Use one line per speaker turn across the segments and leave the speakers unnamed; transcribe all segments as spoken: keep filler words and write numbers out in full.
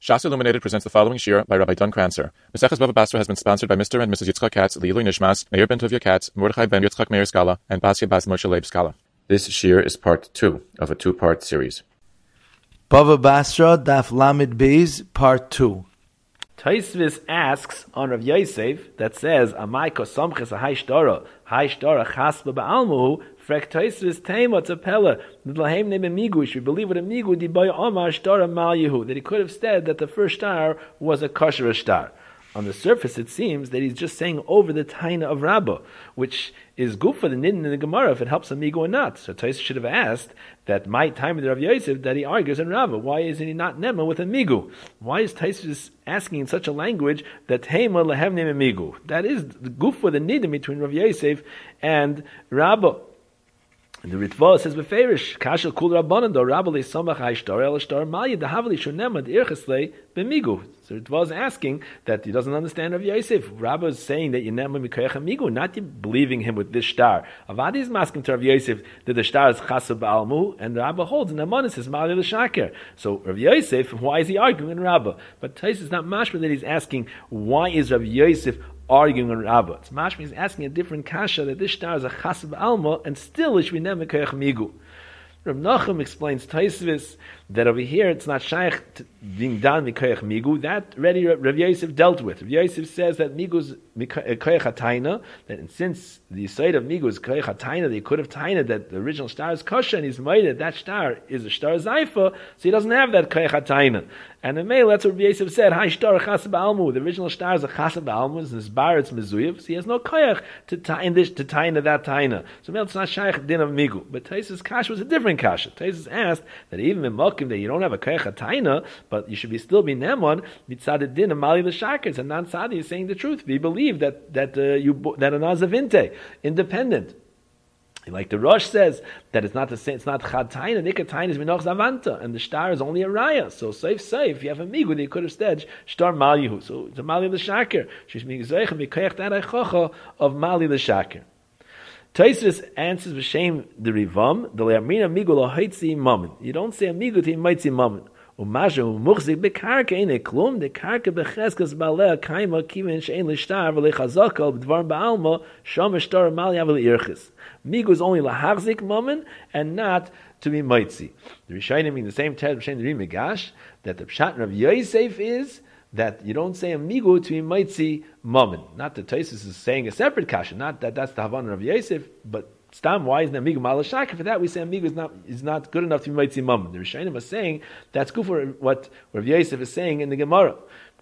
Shas Illuminated presents the following shir by Rabbi Don Kranzer. Maseches Bava Basra has been sponsored by Mister and Missus Yitzchak Katz, Leilui Nishmas, Meir ben Tovia Katz, Mordechai ben Yitzchak Meir Skala, and Basia Bas Moshe Leib Skala. This shir is part two of a two-part series.
Bava Basra, Daf Lamed Beis, part two.
Taisvis asks on Rav Yosef that says, Amai kosomches a haishdara, haishdara chasba ba'almuhu, frek Taisvis tema tzapela, nidlahem neme migu, should believe what a migu di boy omar shtara mal yehu, that he could have said that the first star was a kosher star. On the surface, it seems that he's just saying over the taina of Rabbah, which is good for the nidin in the Gemara if it helps a migu or not. So Tais should have asked that my time with Rav Yosef that he argues in Rabbah. Why isn't he not nema with a migu? Why is Tais asking in such a language that heima lehem nema migu? That is the good for the nidin between Rav Yosef and Rabbah. And the Ritva says beferish kashel kul rabbanan do Rabba le samach haishtar el shtar malya the havli shonema the ircheslei b'migu. So Ritva is asking that he doesn't understand Rav Yosef. Rabba is saying that you nema mikoyach migu, not believing him with this star. Avadi is asking to Rav Yosef that the star is chasub ba'almu, and Rabba holds and the Amman says malya l'shaker. So Rav Yosef, why is he arguing in Rabba? But Tais is not mashma that he's asking why is Rav Yosef arguing on Rabbah. It's mashma is asking a different kasha that this star is a chasab alma and still it should be never koyach migu. Rav Nachum explains Taisvis that over here it's not shaykh being done mikoyach migu. That already Rav Yosef dealt with. Rav Yosef says that migu is koyach hataina, that since the side of migu is koyach hataina, they could have taina that the original star is kosher and he's made that that star is a star zaifa, so he doesn't have that koyach hataina. And in Meil, that's what Rav Yosef said, Hai shtar chasab almu. The original star is a chasab almu, and his bar it's mezuyev, so he has no koyach to taina this to taina that taina. So Meil, it's not shaykh din of migu. But Taisus Kash was a different kasha. Taisus asked that even in Mokim that you don't have a koyach taina, but you should be still be nemon mitzad din of mali l'shakir. It's a non-sadi is saying the truth. We believe that that uh, you that a nazavinte independent. Like the Rosh says that it's not the same. It's not chad taina. Nikah taina is minoch zavanta, and the star is only a raya. So safe, safe. You have a migu. They could have said star malihu. So it's a mali l'shakir. She's migzeichem mikoyach that eichocha of mali l'shakir. Taisvis answers b'shem the Rivam the le'amrina migu lohaitzi mammon. You don't say a migu to maitzi mammon. Umashu muchzik bekarka ine klum de karka becheskas balea kaima kiven shein l'shtar v'lechazakal b'dvar ba'alma sham shtar mali avel irchis. Migu is only lahachzik mammon and not to be mitzi. The Rishayim mean the same text b'shem the Rimigash that the pshat of Yosef is that you don't say a migu to be mitzi mammon. Not that Taisus is saying a separate kasha. Not that that's the Havana of Yosef, but Stam, why isn't a migu malashaka? For that we say a migu is not is not good enough to be mitzi mammon. The Rishayim is saying that's good for what Rav Yosef is saying in the Gemara.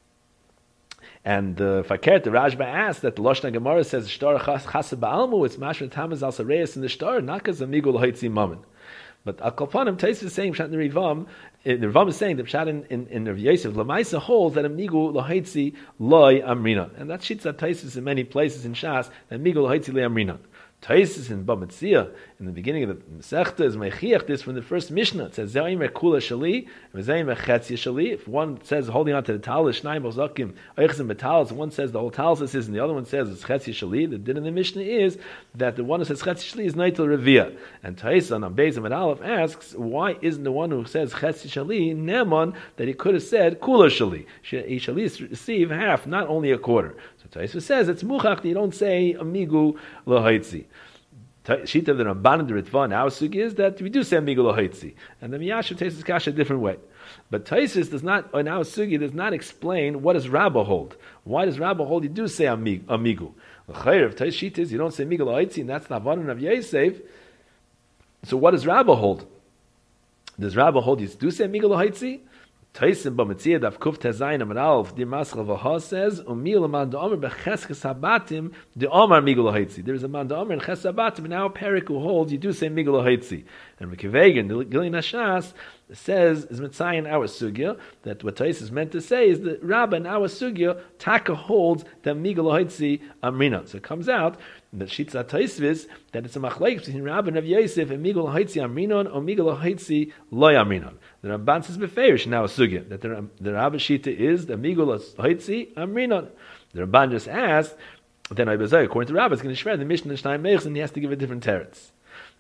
And uh, Fakert, the Rashba asked that the Lashon Gemara says shtar chasab ba'almu. It's mashma tamaz al sareis in the shtar, not because a migu lahaitzi mammon. But Al Kalpanim, Tais is saying, Pshat in the Rivam, the Rivam is saying, the Pshat in, in, in Rav Yosef, Lamaisa holds that a migu lahaitzi loy amrinan. And that shitza Tais is in many places in Shas, that migu lahaitzi loy amrinan. Taisus in Bamitzia, in the beginning of the Masechta, is Mechiach this from the first Mishnah. It says, Zayim Kula Shali, Zayim Chetzia Shali. If one says holding on to the talis, Shnai Bozakim, Eichzim Betalis, one says the whole talis is, and the other one says it's Chetzia Shali. The din in the Mishnah is that the one who says Chetzia Shali is Naitel Revia. And Taisus on Bezim and Aleph asks, why isn't the one who says Chetzia Shali Neman that he could have said Kula Shali? He shall receive half, not only a quarter. So Taisus says it's Muchach, you don't say Amigu Lahaitzi. Shita of the Ramban and the Ritva and our sugi is that we do say Amigu Lahaitzi. And the Miyashiv Taisus Kasha a different way. But Taisus does not, in our sugi, does not explain what does Rabbah hold. Why does Rabbah hold? You do say Amigu. L'chayr, if Taisus Shita is you don't say Amigu Lahaitzi, and that's the Havanan of Yosef. So what does Rabbah hold? Does Rabbah hold you do say Amigu Lahaitzi? Taisim Bamitzia Daf Kuf Tezayin Amar Alf the Maschal V'Ha says Umil Aman Da'omer B'Cheskes Habatim De'omar Migul Haitzi. There is a Man Da'omer in Ches Habatim, and now a Perik who holds you do say Migul Haitzi. And Mekivegan the Gilin Hashas says is Mitzayin our sugya that what Tais is meant to say is that Rabba in our sugya Taka holds that Migul Haitzi Amrina. So it comes out that Shitza Taisvis that it's a machlek between Rabba and Rav Yosef and Migul Haitzi Amrinon or Migul Haitzi Loy Amrinon. The Ramban says beferish now a sugya that the, the Rabba Shita is the Migul Haitzi Amrinon. The Ramban just asked then I was according to Rabba it's going to shred the Mishnah Shnai Meichs and he has to give a different teretz.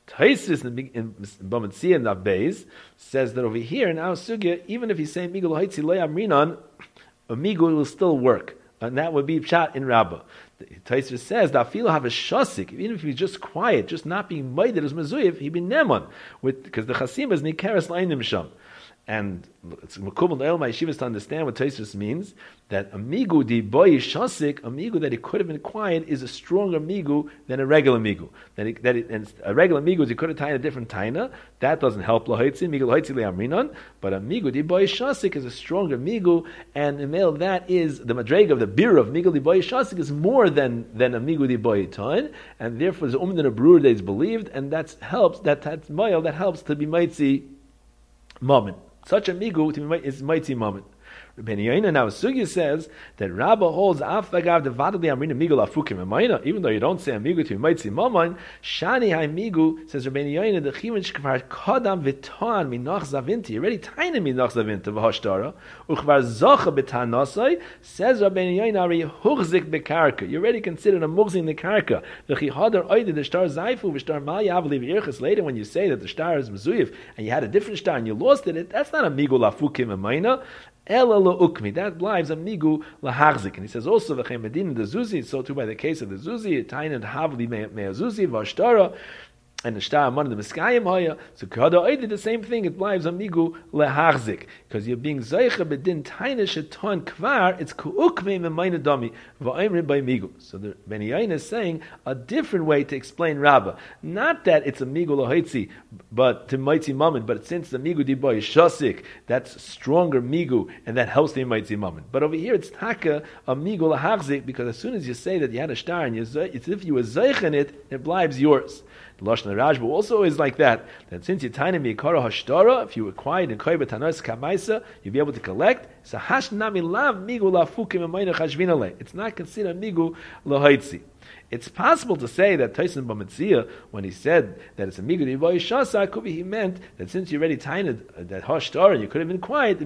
Taisus in Bamatzia and Abbeis says that over here in our sugya, even if he's saying Migul Haitzi Lo Amrinon, a Migul will still work. And that would be Pshat in Rabbah. Taisus says that Filo have a shasik, even if he's just quiet, just not being maided as Mezuyev, he'd be Neman. Because the Chasim is Nikeres Lainim Sham. And it's Mekubal Noel my yeshivas to understand what Taisus means, that a migu di boy shasik, a migu that he could have been quiet, is a stronger migu than a regular migu. That, he, that it, and a regular migu is he could have tied a different taina. That doesn't help lahoitzi, migu lahoitzi le'amrinon. But a migu di boy shasik is a stronger migu, and in male that is the madrega of the beer of migu di boy shasik is more than than a migu di boy tain, and therefore the umdan a brewer that is believed, and that helps that that mile that helps to be maitzi moment. Such a migu to be is mighty moment. Rabbeinu Yoina now Sugya says that Rabbah holds afagav the vadali amrina migu lafukim emayna. Even though you don't say a migu to be mighty moment, shani hai migu says Rabbeinu Yoina the chivin shkvar kadam v'tan minach zavinti. Already tiny minach zavinti v'hashtara uchvar zacha b'tanasai says Rabbeinu Yoina ari huchzik bekarka. You already considered a muchzik the karka. The chihadar oide the star zayfu v'star mal yavli v'irchas. Later when you say that the star is mezuyev and you had a different star and you lost it, that's not a migu lafukim emayna. Ela ukmi. That lives a migu lahachzik. And he says also v'chem medin the zuzi. So too by the case of the zuzi, tain and havli me'azuzi v'ashtara. And the star among the miskayim hoya. So kada oida the same thing. It lives a migu lahachzik because you're being zeicha bedin taina sheton kvar. It's kuukme me'mayna dami v'aimrim by migu. So the Ben Yain is saying a different way to explain Rabbah. Not that it's a migu lahoitzi, but to mighty moment. But since the migu diboy is shasik, that's stronger migu, and that helps the mighty moment. But over here it's taka a migu lahachzik because as soon as you say that you had a star and you it's if you were zeich in it, it lives yours. The Lashon Rajba also is like that. That since you're tiny mikara hashtara, if you were quiet and koyba tanos kamaisa, you'll be able to collect. So hashnami lav migu lafukim amayna chashvinale. It's not considered migu lahaitzi. It's possible to say that Tyson Bamatzia, when he said that it's a migu divoy shasa, could be he meant that since you already tiny that hashtara and you could have been quiet,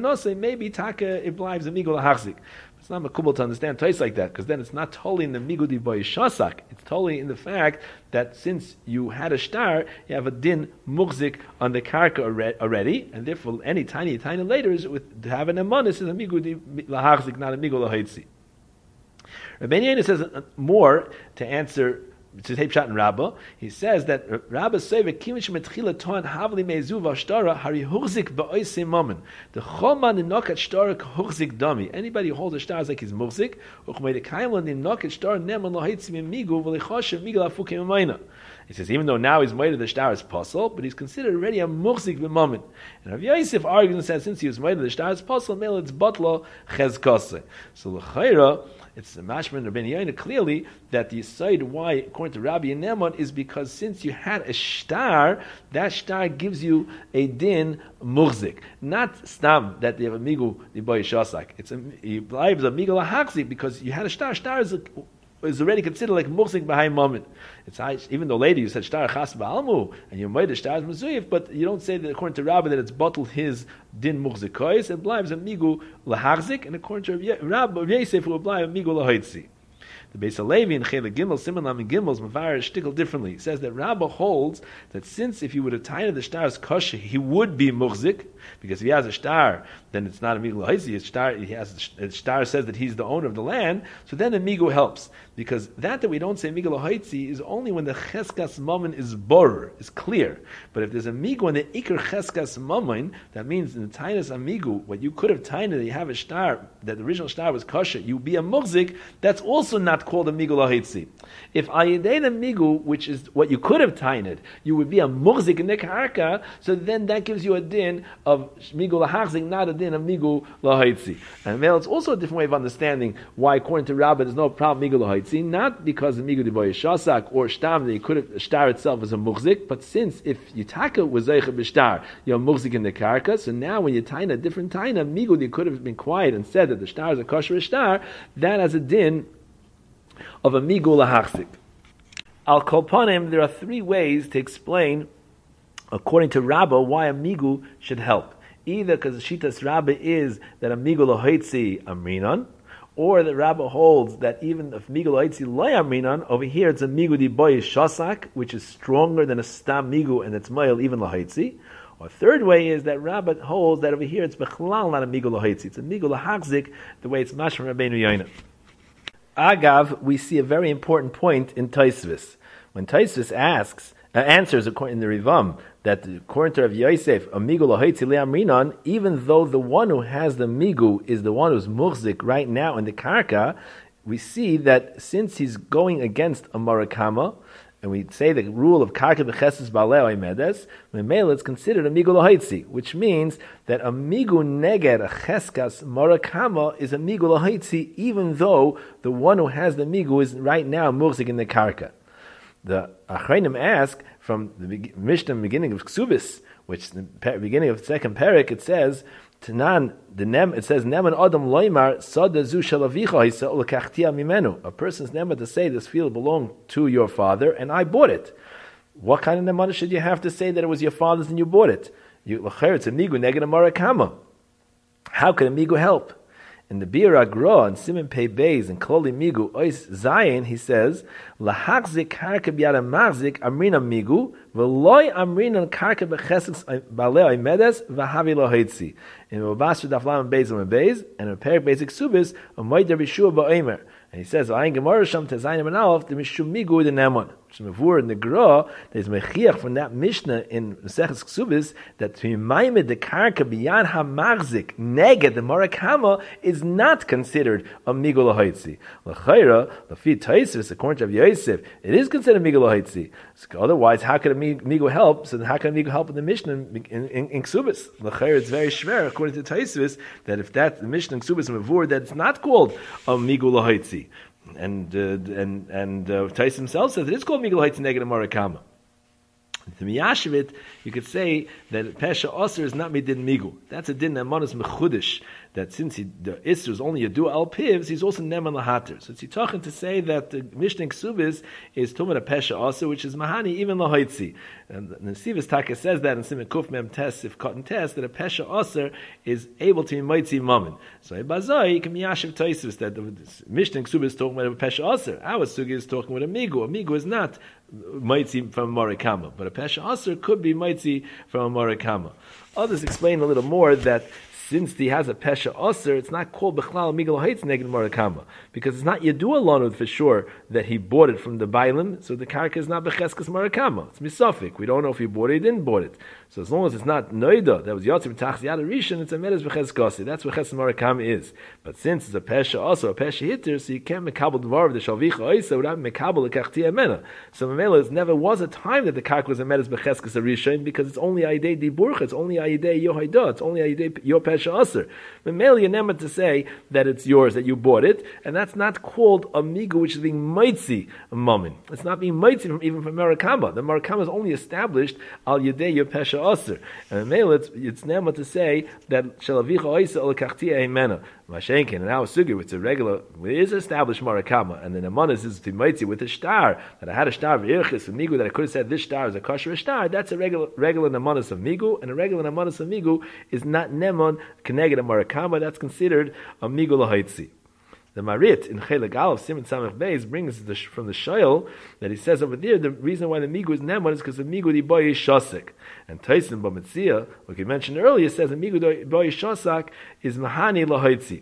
maybe taka it lives a migu lahachzik. It's not makubal to understand Tais like that, because then it's not totally in the migudi boy shasak. It's totally in the fact that since you had a star, you have a din mughzik on the karka already, and therefore any tiny, tiny later is with to have an amonis is a migudi lahachzik, not a migul lahaitzi. Rabbeinu Yoina says more to answer. To take Pshat in Rabbah, he says that Rabbah say v'kimish metchila toan havli meizu v'ashtara hari huchzik ba'oisei mammon. The choman ninokat shtara huchzik dami. Anybody who holds a star is like he's muchzik. Uchmei dekayim ninokat shtara neman lohaitzi migu v'lichoshe migul afukim amayna. He says even though now he's made of the star is possible, but he's considered already a muchzik b'mammon. And Rav Yosef argues and says since he was made of the star is possible, mele it's batla chezkase. So l'chayra. It's a mashman of Rabbeinu Yoina clearly that the side why, according to Rabbi Yenemon, is because since you had a star, that star gives you a din mughzik, not stam that they have a migu the boy shasak. It's a it lives a migu lahachzik because you had a star. Star is a, is already considered like mughzik behind moment. It's even though later you said star chas ba'almu and you made the star mezuyif, but you don't say that according to Rabbi that it's bottled his din mughzikois. It lives a migu lahachzik, and according to Rabbi Yosef it will blive a migu lahaitzi. The Beis Halevi in Chele Gimel, Siman and Gimel's Mavar shtickle differently. He says that Rabbah holds that since if he would have tied the star's kosher, he would be mughzik, because if he has a star, then it's not a migu lahaitzi. His star, he has a star says that he's the owner of the land, so then the migu helps. Because that that we don't say migu lahaitzi is only when the cheskas mammon is borer, is clear. But if there's a migu and the ikr cheskas mammon, that means in the tinus amigu, what you could have tied that you have a star, that the original star was kosher, you be a mughzik, that's also not called a migu lahaitzi. If ayidei the migu, which is what you could have tained, you would be a mughzik in the karka, so then that gives you a din of migu lahachzik, not a din of migu lahaitzi. And well, it's also a different way of understanding why, according to Rabbah, there's no problem migu lahaitzi, not because of migu diboy shasak or stam that you could have star itself as a mughzik, but since if you taka was zeicha b'shtar, you're mughzik in the karka, so now when you taina a different taina, migu that you could have been quiet and said that the star is a kosher star, that has a din of a migu lahachzik. Al kolpanim, there are three ways to explain, according to Rabbah, why a migu should help. Either because the shitas Rabbah is that a migu lahaitzi amrinon, or the Rabbi holds that even if migu l'haitzi lo yamrinan, over here it's a migu di boy shasak, which is stronger than a stam migu, and it's mile even l'haitzi. Or third way is that Rabbi holds that over here it's bechlal, not a migu l'haitzi. It's a migu l'hachzik, the way it's mashma Rabbeinu Yoina. Agav, we see a very important point in Taisvis. When Taisvis asks, uh, answers according to the Rivam, that according to Rav Yosef, a migu l'haitzi le'amrinan, even though the one who has the migu is the one who's muchzik right now in the karka, we see that since he's going against a marakama, and we say the rule of karka b'cheses ba'alei medes, memela it's considered a migu l'haitzi, which means that a migu neged a cheskas marakama is a migu l'haitzi, even though the one who has the migu is right now muchzik in the karka. The Achreinim ask from the Mishnah beginning of Ksubis, which the beginning of the second parak, it says, Tanan, the nem, it says, Neman Adam Loimar Sada Zu Shalavicha Hisa Ulakachtia Mimenu. A person's neman to say this field belonged to your father and I bought it. What kind of neman should you have to say that it was your father's and you bought it? You, it's a migu neged a marakama. How can a migu help? In the Bir Agra and Simon Pei Beis and Kloli Migu Ois Zayin, he says, Lahachzik karka b'yada machzik amrina migu v'loi amrina karka b'chesek b'alei medes v'havi loheitzi. In Babasra Daflam Beis and Beis and in Perik Basic Subis a Moeder B'Shua Ba'omer. And he says, Ayin Gemara Sham Tezayin Ben Aleph the Mishum Migu the Nemon. Which in the Gra, there's mechiach from that Mishnah in Maseches Ksubis that to Maimed the Karka B'Yad HaMachzik Neged the Marakama is not considered a Migu L'Haitzi. L'Chayra, L'Fi Taisvis, according to Rav Yosef, it is considered Migu L'Haitzi. Otherwise, how could a Migu help? So how can a Migu help in the Mishnah in, in, in, in Ksubis? L'Chayra, it's very schwer, according to Taisvis, that if that the Mishnah in Ksubis Mavur, that it's not called a Migu L'Haitzi. And uh, and and uh, Tais himself says it is called Migul Haitz Neged Marakama. To Miyashivit, you could say that Pesha Osir is not Midin Migu. That's a din Nemanis Mechudish. That since he, the Isser is only a du al pivs, he's also Neman Lahater. So it's talking to say that the Mishnah Ksubis is Tumah a Pesha Osir, which is Mahani even Lahaitzi. And the Sivas Taka says that in Simon Kuf Mem Tes, if Cotton Tes, that a Pesha Osir is able to be Moitzi Mammon. So in Bazai, you can Miyashiv Taisus that the Mishnah Ksubis is talking about a Pesha Osir. Our Sugi is talking about a Migu. A Migu is not Moitzi from Morikama, but a Pesha Osir could be Moitzi from Morikama. Others explain a little more that since he has a Pesha Osir, it's not called Bechlal Migul Haitz Neged Morakama, because it's not Yedua Lanud for sure that he bought it from the Bailim, so the Karka is not Becheskes Morakama. It's Misofik. We don't know if he bought it, he didn't bought it. So as long as it's not Noida, that was Yotzim Tachz Yad Rishon, it's a Medes Becheskasi. That's what Ches Morakama is. But since it's a Pesha also, a Pesha Hitter, so you can't Mekabel Dvar of the Shalvicha Oisa without Mekabel the Kachti Amena. So Mamela, there never was a time that the Karka was a Medes Becheskes Rishon, because it's only Aidei Diburcha, it's only Aidei Yohaida, it's only Aidei Yo Pesha Aser. Mamela, you're never to say that it's yours, that you bought it, and that's not called a Migu, which is being Maitzi a Mammon. It's not being Maitzi from, even from Marakama. The Marakama is only established Al Yedei Yo Pesha Aser. And Mamela, it's, it's never to say that Shalavicha Oisa Ol Kachtia Eimena. Mashenkin, and our Sugi, it's a regular, it is established Marakama, and then the Manas is to Maitzi with a star, that I had a star of Irchis and Migu, that I could have said this star is a kosher star, that's a regular regular Namanas of Migu, and a regular Namanas of Migu is not Nemon Keneged a Marakama, that's considered a Migu Lahaitzi. The Marit in Chelik Aleph Simon Samech Beis brings the, from the Shoyel that he says over there the reason why the Migu is Nemon is because the Migu di Boy is Shosek. And Tyson Bamitzia, like we mentioned earlier, says the Migu di Boy Shosak is Mahani Lahaitzi.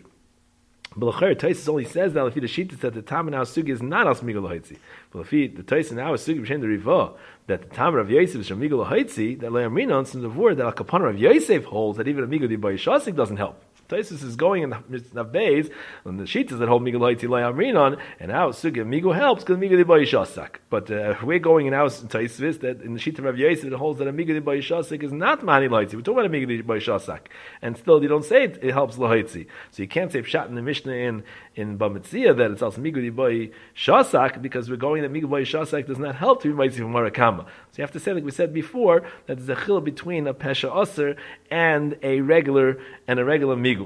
But Tyson only says that if the Shita that the Tam in our Sugi is not as Migu Lahaitzi. But if the Tyson in our Sugi b'shem the Riva that the Tam of Yosef is from Migu Lahaitzi, that Le'amrinon from the word that Al Kapana of Yosef holds that even a Migu di Boy Shosek doesn't help. Taisus is going in the Navbeis, and the Shitas that hold Migu Laiti Amrinon, and our Sugi Migu helps because Migu Diboy Shasak. But uh, we're going in our Taisus that in the Shita of Rav Yosef that holds that a Migu Diboy Shasak is not Mani Laiti. We're talking about a Migu Diboy Shasak, and still you don't say it, it helps Laiti. So you can't say Pshat in the Mishnah in in Bamitzia that it's also Migu Diboy Shasak because we're going that Migu Diboy Shasak does not help to be Maitzi from Marakama. So you have to say, like we said before, that there's a chil between a Pesha Aser and a regular and a regular Migu.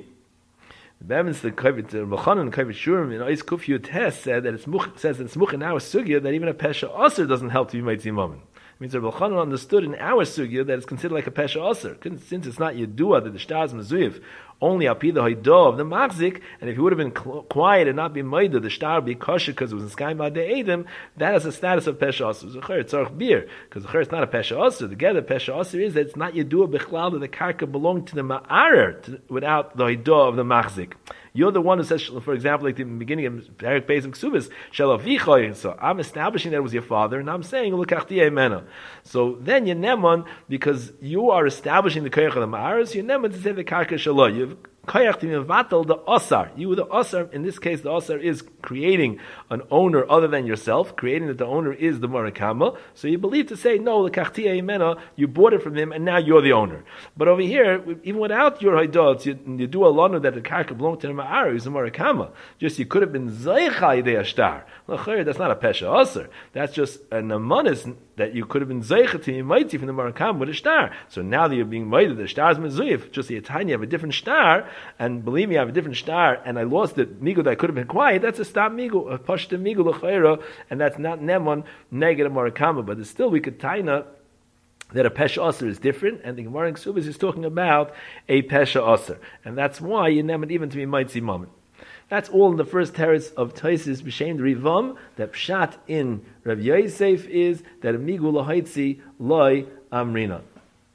The Bevins, the Kavit, the Mechanan, Kavit Shurim, in Ois Kufyu Tes said that it's much, says that it's much in our sugya that even a Pesha Aser doesn't help to be Maitzi Mammon. means Rabbi Elchanan understood in our sugya that it's considered like a pesha aser. Since it's not Yedua that the shtar is mezuyev, only api the hoidah of the machzik, and if he would have been cl- quiet and not been maida, the shtar would be kosher because it was in sky by the edim. That is the status of pesha aser. It's tzarich beer because it's not a pesha aser. The gather pesha aser is that it's not Yedua bichlal that the karka belonged to the ma'arer without the hoidah of the machzik. You're the one who says, for example, like the beginning of Perek Beis of Ksubis, Shalavicha. So I'm establishing that it was your father, and I'm saying L'kachti Emena. So then you're neman because you are establishing the koyach of the ma'aris. You're neman to say the karka shalom. You've koyach to mevatel the osar. You the osar. In this case, the osar is creating an owner other than yourself, creating that the owner is the Morakama. So you believe to say no, L'kachti Emena. You bought it from him, and now you're the owner. But over here, even without your haidot, you, you do a lanu that the karka belonged to him. Is a Morakama. Just you could have been Zaycha Idei Ashtar. That's not a Pesha Aser. That's just an amanis that you could have been Zaycha to Yimaiti from the Morakama with a star. So now that you're being Maida, the star is Mezuyif. Just a tiny, you have a different star, and believe me, I have a different star, and I lost it. Migu that I could have been quiet. That's a stop Migu, a Pashta Migu L'chayra, and that's not Nemon negative Morakama. But still, we could taina that a Pesha Aser is different, and the Gemara in Ksubis is talking about a Pesha Aser. And that's why you name it even to be Maitzi Moment. That's all in the first terrace of Taisis B'Shem Rivam, that Pshat in Rav Yosef is that Amigu Lahaitzi Loi Amrina.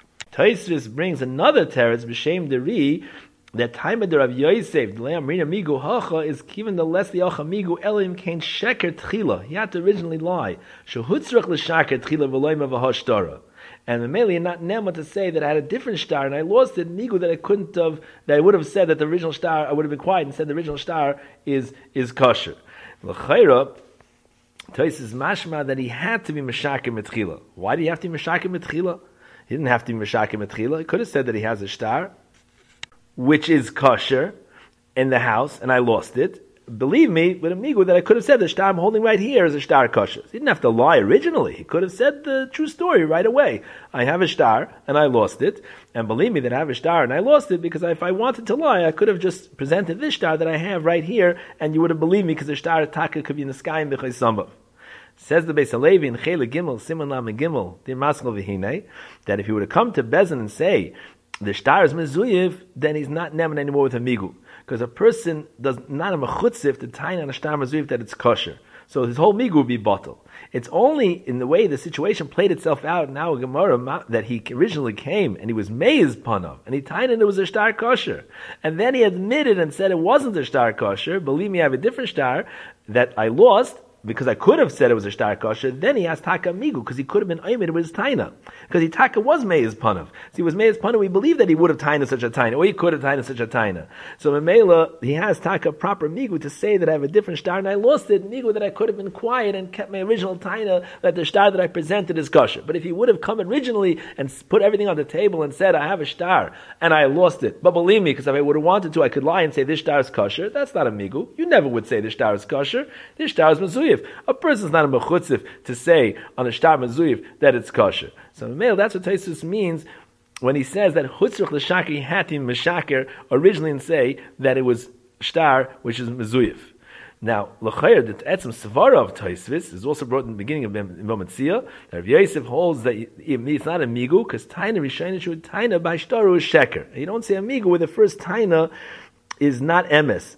Taisis brings another terrace B'Shem Deri, that time of the Rav Yosef, the Amrina Migu Hacha, is given the less the Hacha Migu Elim Kain Sheker Tchila. He had to originally lie. Shehutzrach L'Shaker Tchila V'Loima V'Hashtara. And the Meli not Nema to say that I had a different star and I lost it, Migu, that I couldn't have, that I would have said that the original star, I would have been quiet and said the original star is is kosher. L'chayra, Tais is mashma that he had to be Meshakim Metchila. Why did he have to be Meshakim Metchila? He didn't have to be Meshakim Metchila. He could have said that he has a star, which is kosher, in the house, and I lost it. Believe me, with a migu that I could have said the star I'm holding right here is a star kosher. He didn't have to lie originally. He could have said the true story right away. I have a star and I lost it, and believe me that I have a star and I lost it because if I wanted to lie, I could have just presented this star that I have right here, and you would have believed me because the star taka could be in the sky in B'chai Sambav. Says the Beis Halevi in Chele Gimel Simon Lam Gimel Dir Maskal V'Hinei that if he would have come to Bezin and say the star is mezuyev, then he's not neman anymore with a migu. Because a person does not a mechutzif to tie on a star mezuyev that it's kosher. So his whole migu would be bottle. It's only in the way the situation played itself out now in Gemara that he originally came and he was meiz panav and he tied in it was a star kosher. And then he admitted and said it wasn't a star kosher. Believe me, I have a different star that I lost, because I could have said it was a star kosher. Then he asked Taka Migu, because he could have been Aymed with his Taina. Because he Taka was Meiz Panav. So he was Meiz Panav, we believe that he would have Taina such a Taina, or he could have Taina such a Taina. So Memela, he has Taka proper Migu to say that I have a different star and I lost it, Migu that I could have been quiet and kept my original Taina, that the star that I presented is kosher. But if he would have come originally and put everything on the table and said, I have a star and I lost it, but believe me, because if I would have wanted to, I could lie and say this star is kosher, that's not a Migu. You never would say this star is kosher. This star is Mezuyev. A person's not a mechutzif to say on a shtar mezuyev that it's kosher. So male, that's what Taisus means when he says that chutzrich l'shakir hatim meshaker originally and say that it was shtar which is mezuyev. Now, l'chayr the etzem svara of Taisus is also brought in the beginning of B'Metzia. That Rav Yosef holds that it's not a migu because taina rishayna should taina by shtaru is sheker. You don't say a migu where the first taina is not emes.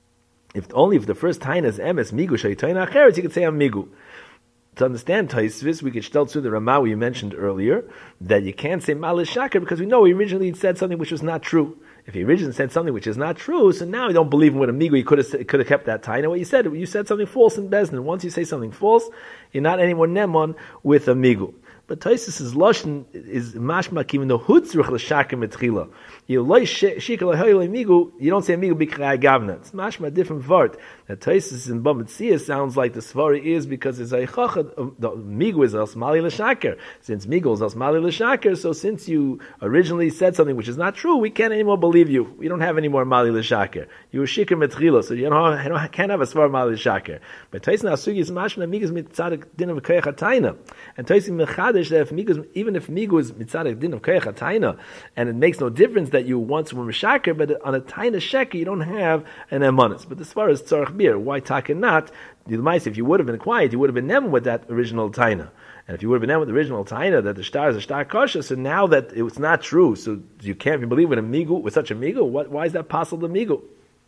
If only if the first taina is emes migu shaytaina acheres, you could say a migu. To understand Taisvis, we could tell to the Ramah we mentioned earlier that you can't say malish shaker because we know he originally said something which was not true. If he originally said something which is not true, so now we don't believe him with a migu. He could have could have kept that taina. What you said, you said something false in Bezdin. Once you say something false, you're not anymore nemon with a migu. But Taisus' lashon is mashmak even though hutzruch l'shaker metchila. You don't say migu b'krei gavna. It's mashma a different vart. That Taisus in B'Metzia sounds like the svari is because it's a chachad. The migu is as mali l'shaker. Since migu is as mali l'shaker, so since you originally said something which is not true, we can't anymore believe you. We don't have any more mali l'shaker. You were shikr metchila, so you don't, you don't, can't have a svar mali l'shaker. But Taisus nasugi is mashma migu is mitzadik din of k'yach hatayna, and Taisus mechad mamish that if migu, even if migu is mitzad din of koyach taina, and it makes no difference that you once were mishaker, but on a taina sheker you don't have an emunis. But as far as tzarich bir, why taka not? If you would have been quiet, you would have been nem with that original taina. And if you would have been nem with the original taina that the star is a star kasha, so now that it's not true, so you can't believe in a migu with such a migu. What, why is that possible to migu?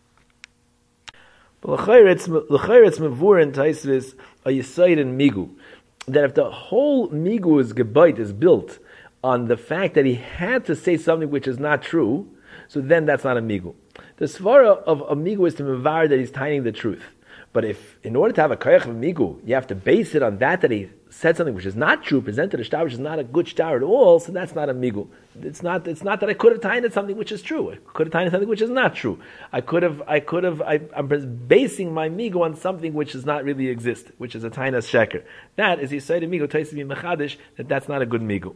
But l'chayr it's mevur in Taisvis a yisaid in migu, that if the whole migu's gebayt is built on the fact that he had to say something which is not true, so then that's not a migu. The svara of a migu is to mevar that he's telling the truth. But if, in order to have a koyach of migu, you have to base it on that that he said something which is not true, presented a star which is not a good star at all, so that's not a migu. It's not. It's not that I could have tained something which is true. I could have tained something which is not true. I could have. I could have. I, I'm basing my migu on something which does not really exist, which is a tainas sheker. That is, he said to migu toisiv mechadish that that's not a good migu.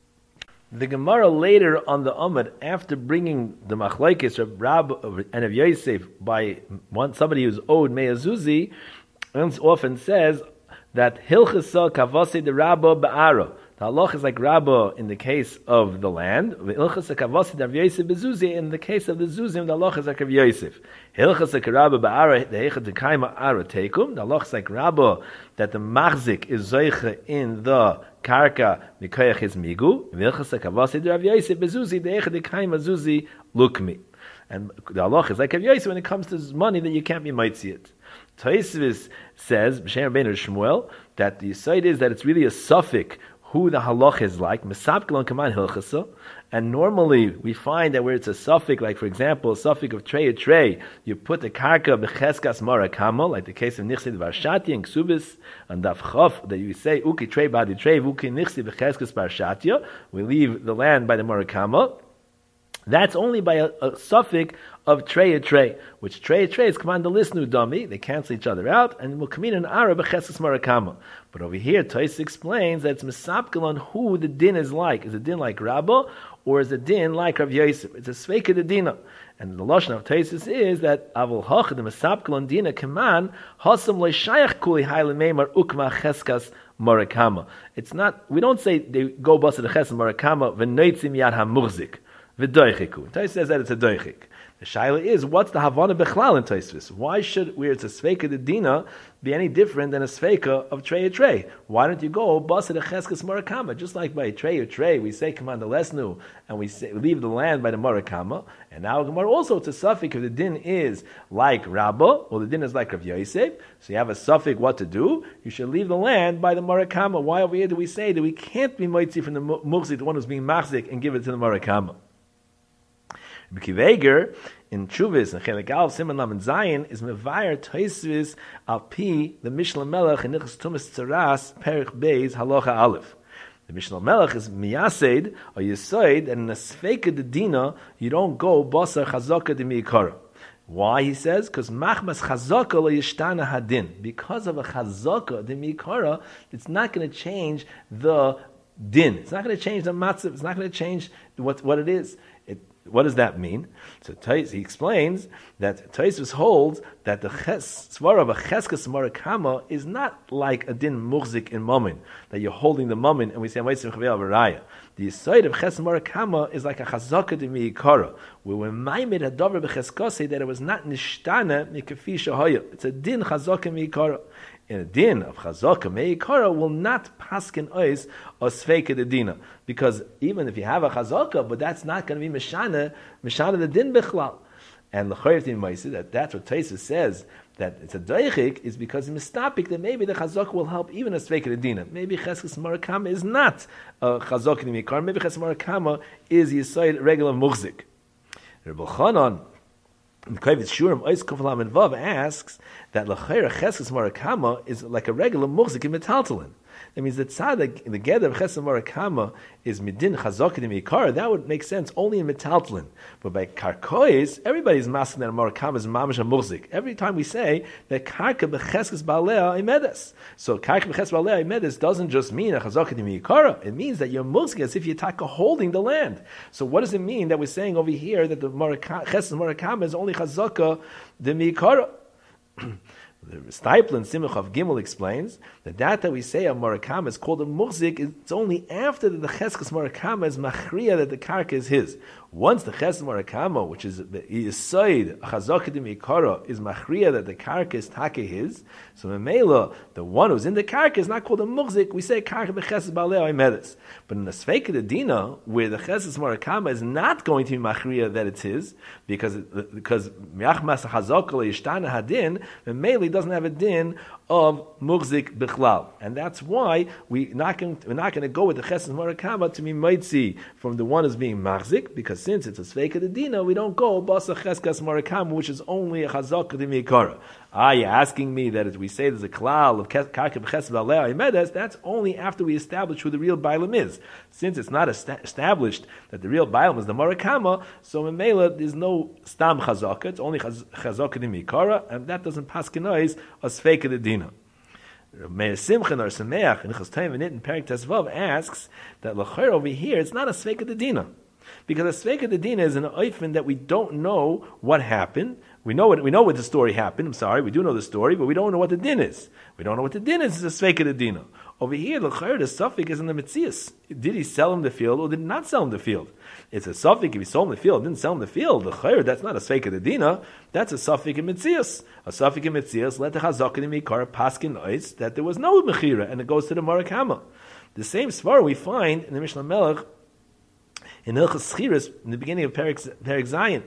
The Gemara later on the Amud, after bringing the Machlokes of Rab and of Yosef by one somebody who's owed Me'azuzi, often says that Hilchasa Kavasi the Rabba Ba'ara. The halach is like Rabba in the case of the land. Hilchasa Kavasi the Rav Yosef Bezuzi in the case of the Zuzim. The halach is like Rav Yosef. Hilchasa Rabba Ba'ara the Heicha Dekaima Ara Tekum. The halach is like Rabba that the Machzik is Zoicha in the Karka Mikoyach is Migu. Hilchasa Kavasi the Rav Yosef Bezuzi the Heicha Dekaima Zuzi Lukmi. And the halach is like Rav Yosef when it comes to money that you can't be mitzi it. Taisvis says, B'Shem Rabbeinu Shmuel, that the side is that it's really a suffix who the halach is like, Mesapkelon Kaman Hilchasa, and normally we find that where it's a suffix, like for example, a suffix of trey a tray, you put the karka b'cheskas marakama, like the case of Nichsid Varshati and Ksubis and Daf Chof, that you say Uki trey badi trey, Uki Nichsid b'cheskas Varshatia, we leave the land by the marakama. That's only by a, a suffix of trey a tray, which trey a tray is command the listenu dummy. They cancel each other out, and will come in an ara b'cheskas marakama. But over here, Tais explains that it's misapkel on who the din is like. Is a din like Rabba, or is a din like Rav Yosef? It's a sveika de dina. And the lashon of Tais is that avol hach the misapkel on dina kaman hasam leishayach kuli hayle meimar ukma cheskas marakama. It's not. We don't say they go basa the cheskas marakama v'noitzim yad hamurzik. V'doichiku. Tais says that it's a doichik. The shaila is, what's the havana bechlal in Tosfos? Why should, where it's a sveika de dina, be any different than a sveika of trey a tray? Why don't you go basa de cheskas marakama? Just like by trey a tray, we say command the lesnu, and we say, leave the land by the marakama. And now Gemara also it's a suffix if the din is like Rabba, or the din is like Rav Yosef. So you have a suffix what to do. You should leave the land by the marakama. Why over here do we say that we can't be moitzi from the muhzik, the one who's being machzik, and give it to the marakama? B'kiveger in Chuvis and Chelik Alf Siman Lam and Zayin is mevayer Tosfos al pi the Mishnah Melech in Nichas Tumas Tzaras Perich Beis Halacha Aleph. The Mishnah Melech is miyased or yisoid, and in a sveika de dina you don't go basar chazaka de miikara. Why, he says? Because machmas chazaka lo yishtana hadin. Because of a chazaka de miikara, it's not going to change the din. It's not going to change the matzav. It's not going to change what what it is. It, what does that mean? So Tais, he explains that Tosfos holds that the svara of a cheskas marakama is not like a din muhzik in mammon, that you're holding the mammon and we say meitzim chavel v'raya. The side of cheskas marakama is like a chazaka de miikara, where when maimed had davar b'cheskase that it was not nishtana mikafi shahaya. It's a din chazaka miikara. In a din of chazaka meikara will not paskin ois or sveika de dina, because even if you have a chazaka, but that's not going to be mishana mishana the din bichlal. And the chayvtim ma'aseh that that's what Tosfos says that it's a daichik is because mistapik that maybe the chazaka will help even a sveika de dina. Maybe cheskas marakama is not a chazaka de meikara. Maybe cheskas marakama is yisoid regular muhzik. Rebbe Chanan in Kavitz Shurim Ois Kufalam and Vav asks that L'chayra Cheskas Marakama is like a regular muhzik in metaltalin. That means that tzaddik in the gather of Cheskas Marakama is midin chazaka de mikar. That would make sense only in metaltalin. But by karkois, everybody's masking that Marakama is mamash muhzik. Every time we say that karka becheskas baalea imedes. So karka becheskas baalea imedes doesn't just mean a chazaka de mikar. It means that you're muhzik as if you're taka holding the land. So what does it mean that we're saying over here that the Cheskas Marakama is only chazaka de mikar? The Stipler Simcha of Gimel explains that that that we say a Morakama is called a Muchzik, it's only after that the Cheskes Morakama is Machriya that the Karka is his. Once the Cheskes Morakama, which is the Yisoid, Chazokedim Yikara, is Machriya that the Karka is Take his, so Memela, the one who's in the Karka is not called a Muchzik, we say Karka B'Chesed Ba'alei Oimedes. But in the Sveika de Dina, where the Cheskes Morakama is not going to be Machriya that it's his, because because Miachmas Chazokah Yishtana Hadin, Memela doesn't have a din of Muchzik Bichlal. And that's why we not going, we're not going to go with the Chesed Morakama to be Maitzi from the one who's being Machzik, because since it's a Sveika de Dina, we don't go Basa Cheskas Morakama, which is only a Chazak de Mikara. Ah, you're asking me that as we say there's a klal of Karka B'Chesed Ba'alei Oimedes, that's only after we establish who the real Bailam is. Since it's not est- established that the real Bailam is the Morakama, so in Mela there's no Stam Chazaka, it's only Chazaka de Mikara, and that doesn't paskenoise a Sveika de Dina. Meir Simchen or Sameach in Chastayim and in Perik Tesvav asks that L'chayr over here it's not a Sveika de Dina. Because a Sveika de Dina is an oifen that we don't know what happened. We know what we know what the story happened. I'm sorry, we do know the story, but we don't know what the din is. We don't know what the din is. It's a Sveika de Dina. Over here, the L'chayr, the suffix is in the Metzias. Did he sell him the field or did he not sell him the field? It's a suffix if he sold him the field, didn't sell him the field. The L'chayr, that's not a Sveika de Dina. That's a suffix in Metzias. A suffix in Metzias let the Chazaka in Mikar paskin ois that there was no Mechira, and it goes to the Morakama. The same svar we find in the Mishnah Melech in Hilchas Schiras, in the beginning of Perik Zayin,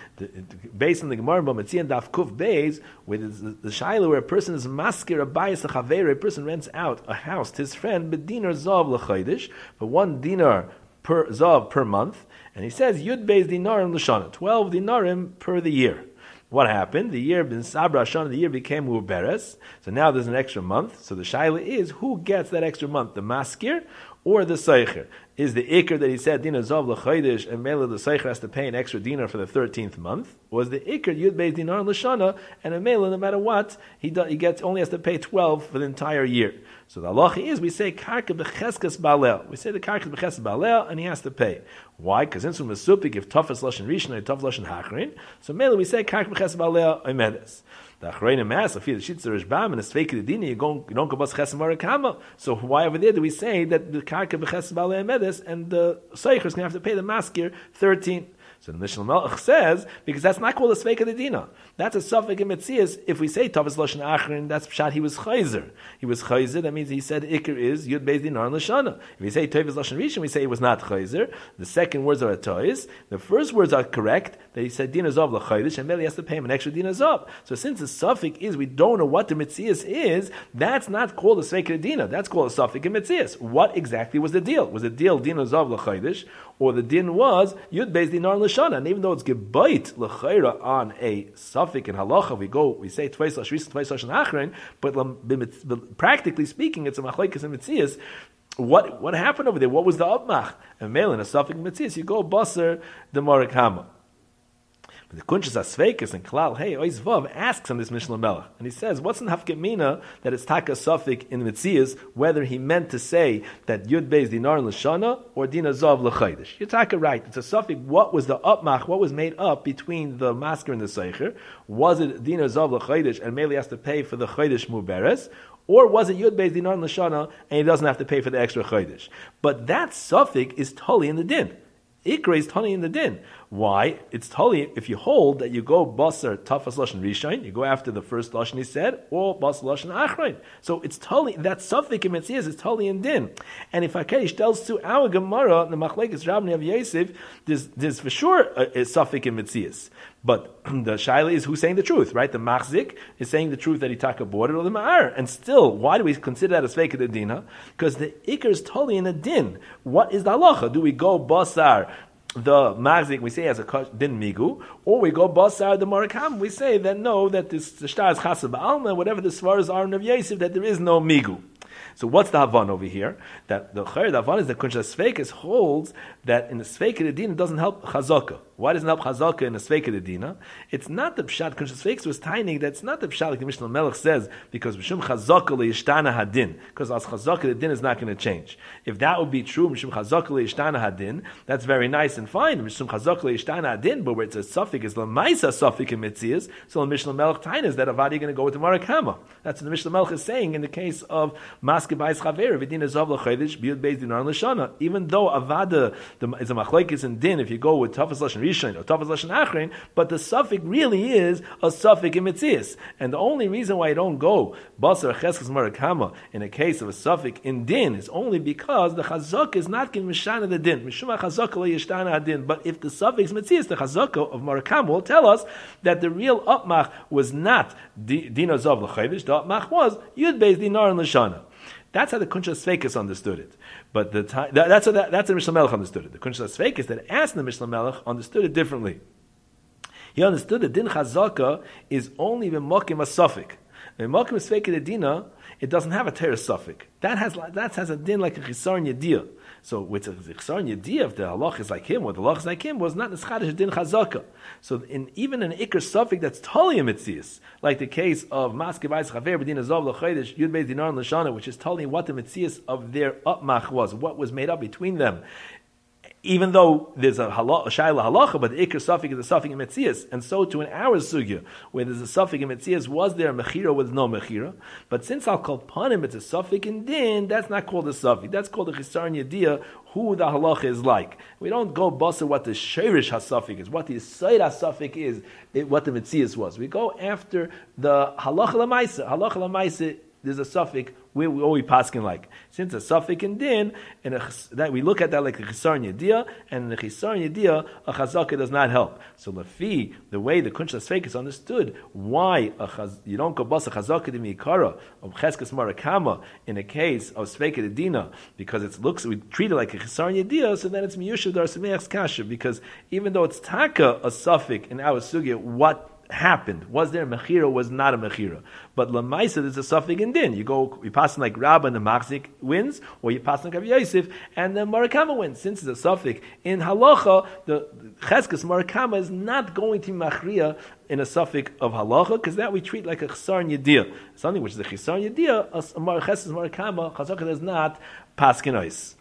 based on the Gemara B'Metziah and Daf Kuf Beis, where the, the, the Shaila where a person is maskir a bias a chaver, a person rents out a house to his friend, but dinar zav l'chaydish, for one dinar per zav per month, and he says yud beis dinarim l'shana, twelve dinarim per the year. What happened? The year bin Sabra Hashanah, the year became Uberes, so now there's an extra month. So the Shaila is who gets that extra month, the maskir or the seicher? Is the ikr that he said dinar zav l'chaydish and mele the seicher has to pay an extra dinar for the thirteenth month? Or is the ikr yud beis dinar l'shana and a mele no matter what he do, he gets only has to pay twelve for the entire year? So the halacha is we say karka b'cheskas ba'alel. We say the karka b'cheskas ba'alel and he has to pay. Why? Because since from the supik if tafas lashon rishon and tafas lashon hachrin, so mele we say karka b'cheskas ba'alel oimedes. The Achrayim Mass, if you the Shitzer Rishbam and the Sveika de Dina, you don't you don't go bas Chesed Morakama. So why over there do we say that the Karka b'Chesed Ba'alei Medes and the Seicher is going to have to pay the maskir thirteen? So the Mishnah Melech says, because that's not called a Sveika de Dina. That's a suffix in Metzias. If we say Tavas Lashon Achrin, that's Pshat, he was Chayzer. He was Chayzer, that means he said Iker is Yud Beis Dinar Lashana. If we say Tavas Lashon Rishon, we say he was not Chayzer. The second words are Atois. The first words are correct, that he said Dinar Zav L'Chaydish, and Meli has to pay him an extra Dinar Zav. So since the suffix is, we don't know what the Metzias is, that's not called a Sveika de Dina. That's called a suffix in Metzias. What exactly was the deal? Was the deal Dinar Zav L'Chaydish, or the din was Yud Beis Dinar L'Shana? And even though it's Gebait L'Chayra on a suffix in Halacha, we go, we say Tveis Lashris, Tveis Lashon Achrein, but practically speaking, it's a Machlekes and Metzias. What what happened over there? What was the upmach? And male in a suffix Metzias, you go Basar the Morakama. The Kunshas Asvekas and Klal, hey, Ois Vav asks on this Mishnah Melech, and he says, what's in Hafkemina that it's Taka Safik in Metzias, whether he meant to say that Yud Beis Dinar L'Shana or Dinar Zav L'Chaydish? You're Taka right. It's a Safik. What was the upmach? What was made up between the masker and the Seicher? Was it Dinar Zav L'Chaydish and Meli has to pay for the Chaydish Muberes? Or was it Yud Beis Dinar L'Shana and he doesn't have to pay for the extra Chaydish? But that Safik is totally in the din. Ikra is totally in the din. Why? It's totally, if you hold that you go basar tafas lashon rishain, you go after the first lashon he said, or basar lashon achrain. So it's totally, that suffix in Metzias is totally in din. And if Hakadosh tells to our Gemara, the Machlekes Rabni of Yosef, there's, there's for sure a, a suffix in Metzias. But the shaila is who's saying the truth, right? The machzik is saying the truth that he taka bought it, or the ma'ar. And still, why do we consider that a sveika de dina? Because the ikr is totally in the din. What is the halacha? Do we go basar the magzik, we say as a din migu, or we go basar the morakam, we say that no, that this the shtar is chasab ba'alma, whatever the svaras are in of Yosef, that there is no migu. So what's the havan over here? That the chayr the havan is the kunshas sveikis holds that in the sveika de din it doesn't help chazaka. Why doesn't it help Chazaka in a Sveika de Dina? It's not the Pshat, because Sveiks was tiny, that's not the Pshat like the Mishnah Melech says, because Mishum Chazaka le'ishtana hadin, because as Chazaka the din is not going to change. If that would be true, Mishum Chazaka le'ishtana hadin, that's very nice and fine, Mishum Chazaka le'ishtana hadin, but where it's a suffix, is Lamaisa suffix in Mitzias, so the Mishnah Melech tiny is that Avadi going to go with the Marakama. That's what the Mishnah Melech is saying in the case of Maske Bais Chaver, Vidin Azov L'Chodesh, Biyud Beis Dinar L'Shana. Even though Avada is a machlokes in din, if you go with Tafas Lashon Rishon or Tafas Lashon Achrein, but the suffix really is a suffix in Mitzias. And the only reason why you don't go Basar Cheskes Marakama in a case of a suffix in din is only because the Chazak is not giving Mishana the din. Mishuma Chazaka Le Yishtana Adin. But if the suffix Mitzias, the Chazaka of Marakama will tell us that the real upmach was not Dinar Zov L'Chodesh, the upmach was Yud Beis Dinar and L'Shana. That's how the Kunshas Sveikis understood it. But the that, that's how that, that's how the Mishnah Melech understood it. The Kunshas Sveikis that asked the Mishnah Melech understood it differently. He understood that Din Chazaka is only B'mokim a suffix. B'mokim Sveikis Dina, it doesn't have a teres suffix. That has that has a din like a Chisar Yediyah. So with a Chisar Yediyah, if the halach is like him, or the halach is like him, was not Neschadish Din Chazaka. So in even an Iker suffix that's totally a Mitzias, like the case of Maske Bais Chaver B'din Azov L'Chodesh Yud Beis Dinar L'Shana, which is telling what the Mitzias of their upmach was, what was made up between them. Even though there's a, halacha, a shayla halacha, but the ikar suffix is a suffix in Metzias, and so to in our sugya, where there's a suffix in Metzias, was there a mechira with no mechira? But since I'll call panim, it's a suffix in din, that's not called a suffix. That's called a chisar yediyah, who the halacha is like. We don't go basa what the shirish hasafik is, what the yisayid hasafik is, it, what the Metzias was. We go after the halacha lamaisa. Halacha lamaisa, there's a suffix where we always paskin like. Since a suffix in din, and a, that we look at that like a chisar yediyah, and in the chisar yediyah, a chazaka does not help. So lafi, the way the kunshas fake is understood, why a chaz, you don't go bas a chazaka de mikara of cheskes marakama in a case of sveka dina, because it looks we treat it like a chisar yediyah, so then it's miyushav dar semeachs kasha, because even though it's taka a suffix in our sugya, what happened? Was there a mechira? Was not a mechira? But lamaisa there's a suffix in din. You go, you pass like Rabba and the Machzik wins, or you pass like Rabbi Yosef and the Marakama wins. Since it's a suffix in halacha, the cheskes Marakama is not going to be machria in a suffix of halacha, because that we treat like a chesar yediyah, something which is a chesar yediyah. A cheskes Marakama chazaka does not paskinois.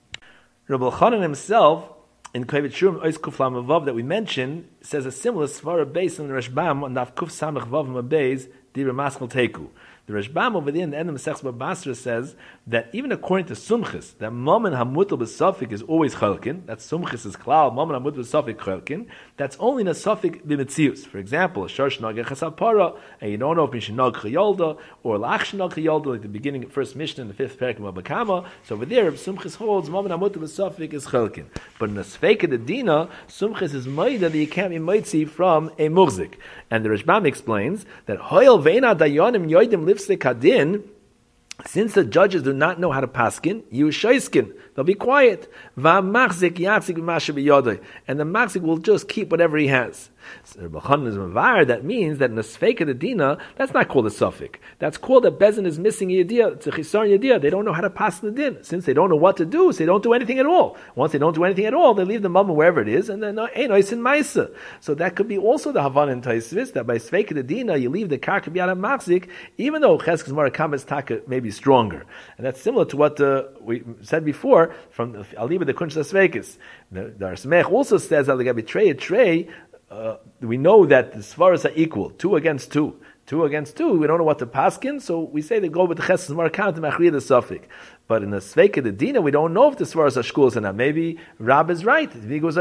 Rabbi Chanan himself, in Kovet Shurim Ois Kuf Lam Vav that we mentioned, says a similar svara based on the Rashbam on Daf Kuf Samach Vav Mabeis Dibra Maschal Teku. The Rashbam over there in the end of Masechus Bava Basra says that even according to Sumchis, that Mammon Hamutal B'Safik is always Chalkin. That Sumchis is Klal, Mammon Hamutal B'Safik Chalkin. That's only in a Safik B'Metzius. For example, a Shar Shnag Echasal Para, and you don't know if you Shnag Chayolda or Lach Shnag Chayolda, like the beginning of first Mishnah in the fifth parak of Bakama. So over there, Sumchis holds Mammon Hamutal B'Safik is Chalkin. But in the Sfeika the Dina, Sumchis is Maida that you can't be Maitzi from a Murzik. And the Rashbam explains that Hoyel Veina Dayanim Yoidim Lifsek Hadin, since the judges do not know how to paskin, you shoiskin, they'll be quiet. Va'machzik yatzik b'masha b'yodai, and the machzik will just keep whatever he has. So Rabbi Chanan is mavar. That means that in the sfeika the dina, that's not called a suffix. That's called that bezin is missing a yediyah. It's a chisar yediyah. They don't know how to pass the din. Since they don't know what to do, so they don't do anything at all. Once they don't do anything at all, they leave the mama wherever it is, and then ain't oisin ma'isa. So that could be also the havan in Taisvis, that by sfeika the dina you leave the karka b'yad machzik, even though cheskes marakam taka may be stronger, and that's similar to what uh, we said before from Aliba the kunsh sfeikis. The, the Arsmech also says that the trey a trey. Uh, we know that the svaras are equal, two against two. Two against two, we don't know what to paskin, so we say they go with the chesed marakam to machriya the suffix. But in the sveika the dina, we don't know if the svaras are shkuls or not. Maybe Rab is right. He's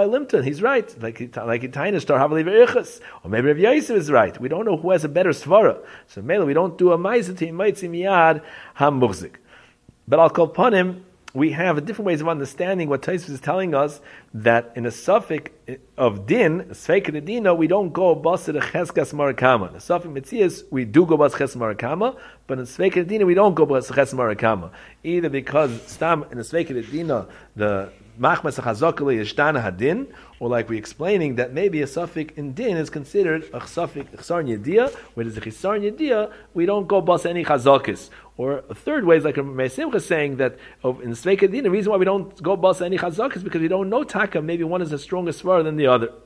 right. Like like Itaina star havali verichas. Or maybe Rav Yosef is right. We don't know who has a better svara. So maybe we don't do a ma'aseh to imaitzi miyad hamburzik. But I'll call upon him. We have different ways of understanding what Tosfos is telling us, that in a suffix of din, sveika the dina, we don't go basa the cheskas marakama. The suffix mitzias, we do go basa cheskas marakama, but in sveika the dina, we don't go basa cheskas marakama. Either because stam in the sveika the dina, the machmas chazaka le'yishtana hadin, or like we're explaining that maybe a suffix in din is considered a suffix chsarn yediyah, where there's a chsarn yediyah, we don't go bas any chazakis. Or a third way is like Meir Simcha saying that oh, in Sveika Din, the reason why we don't go bas any chazakis is because we don't know taka, maybe one is a stronger svara than the other.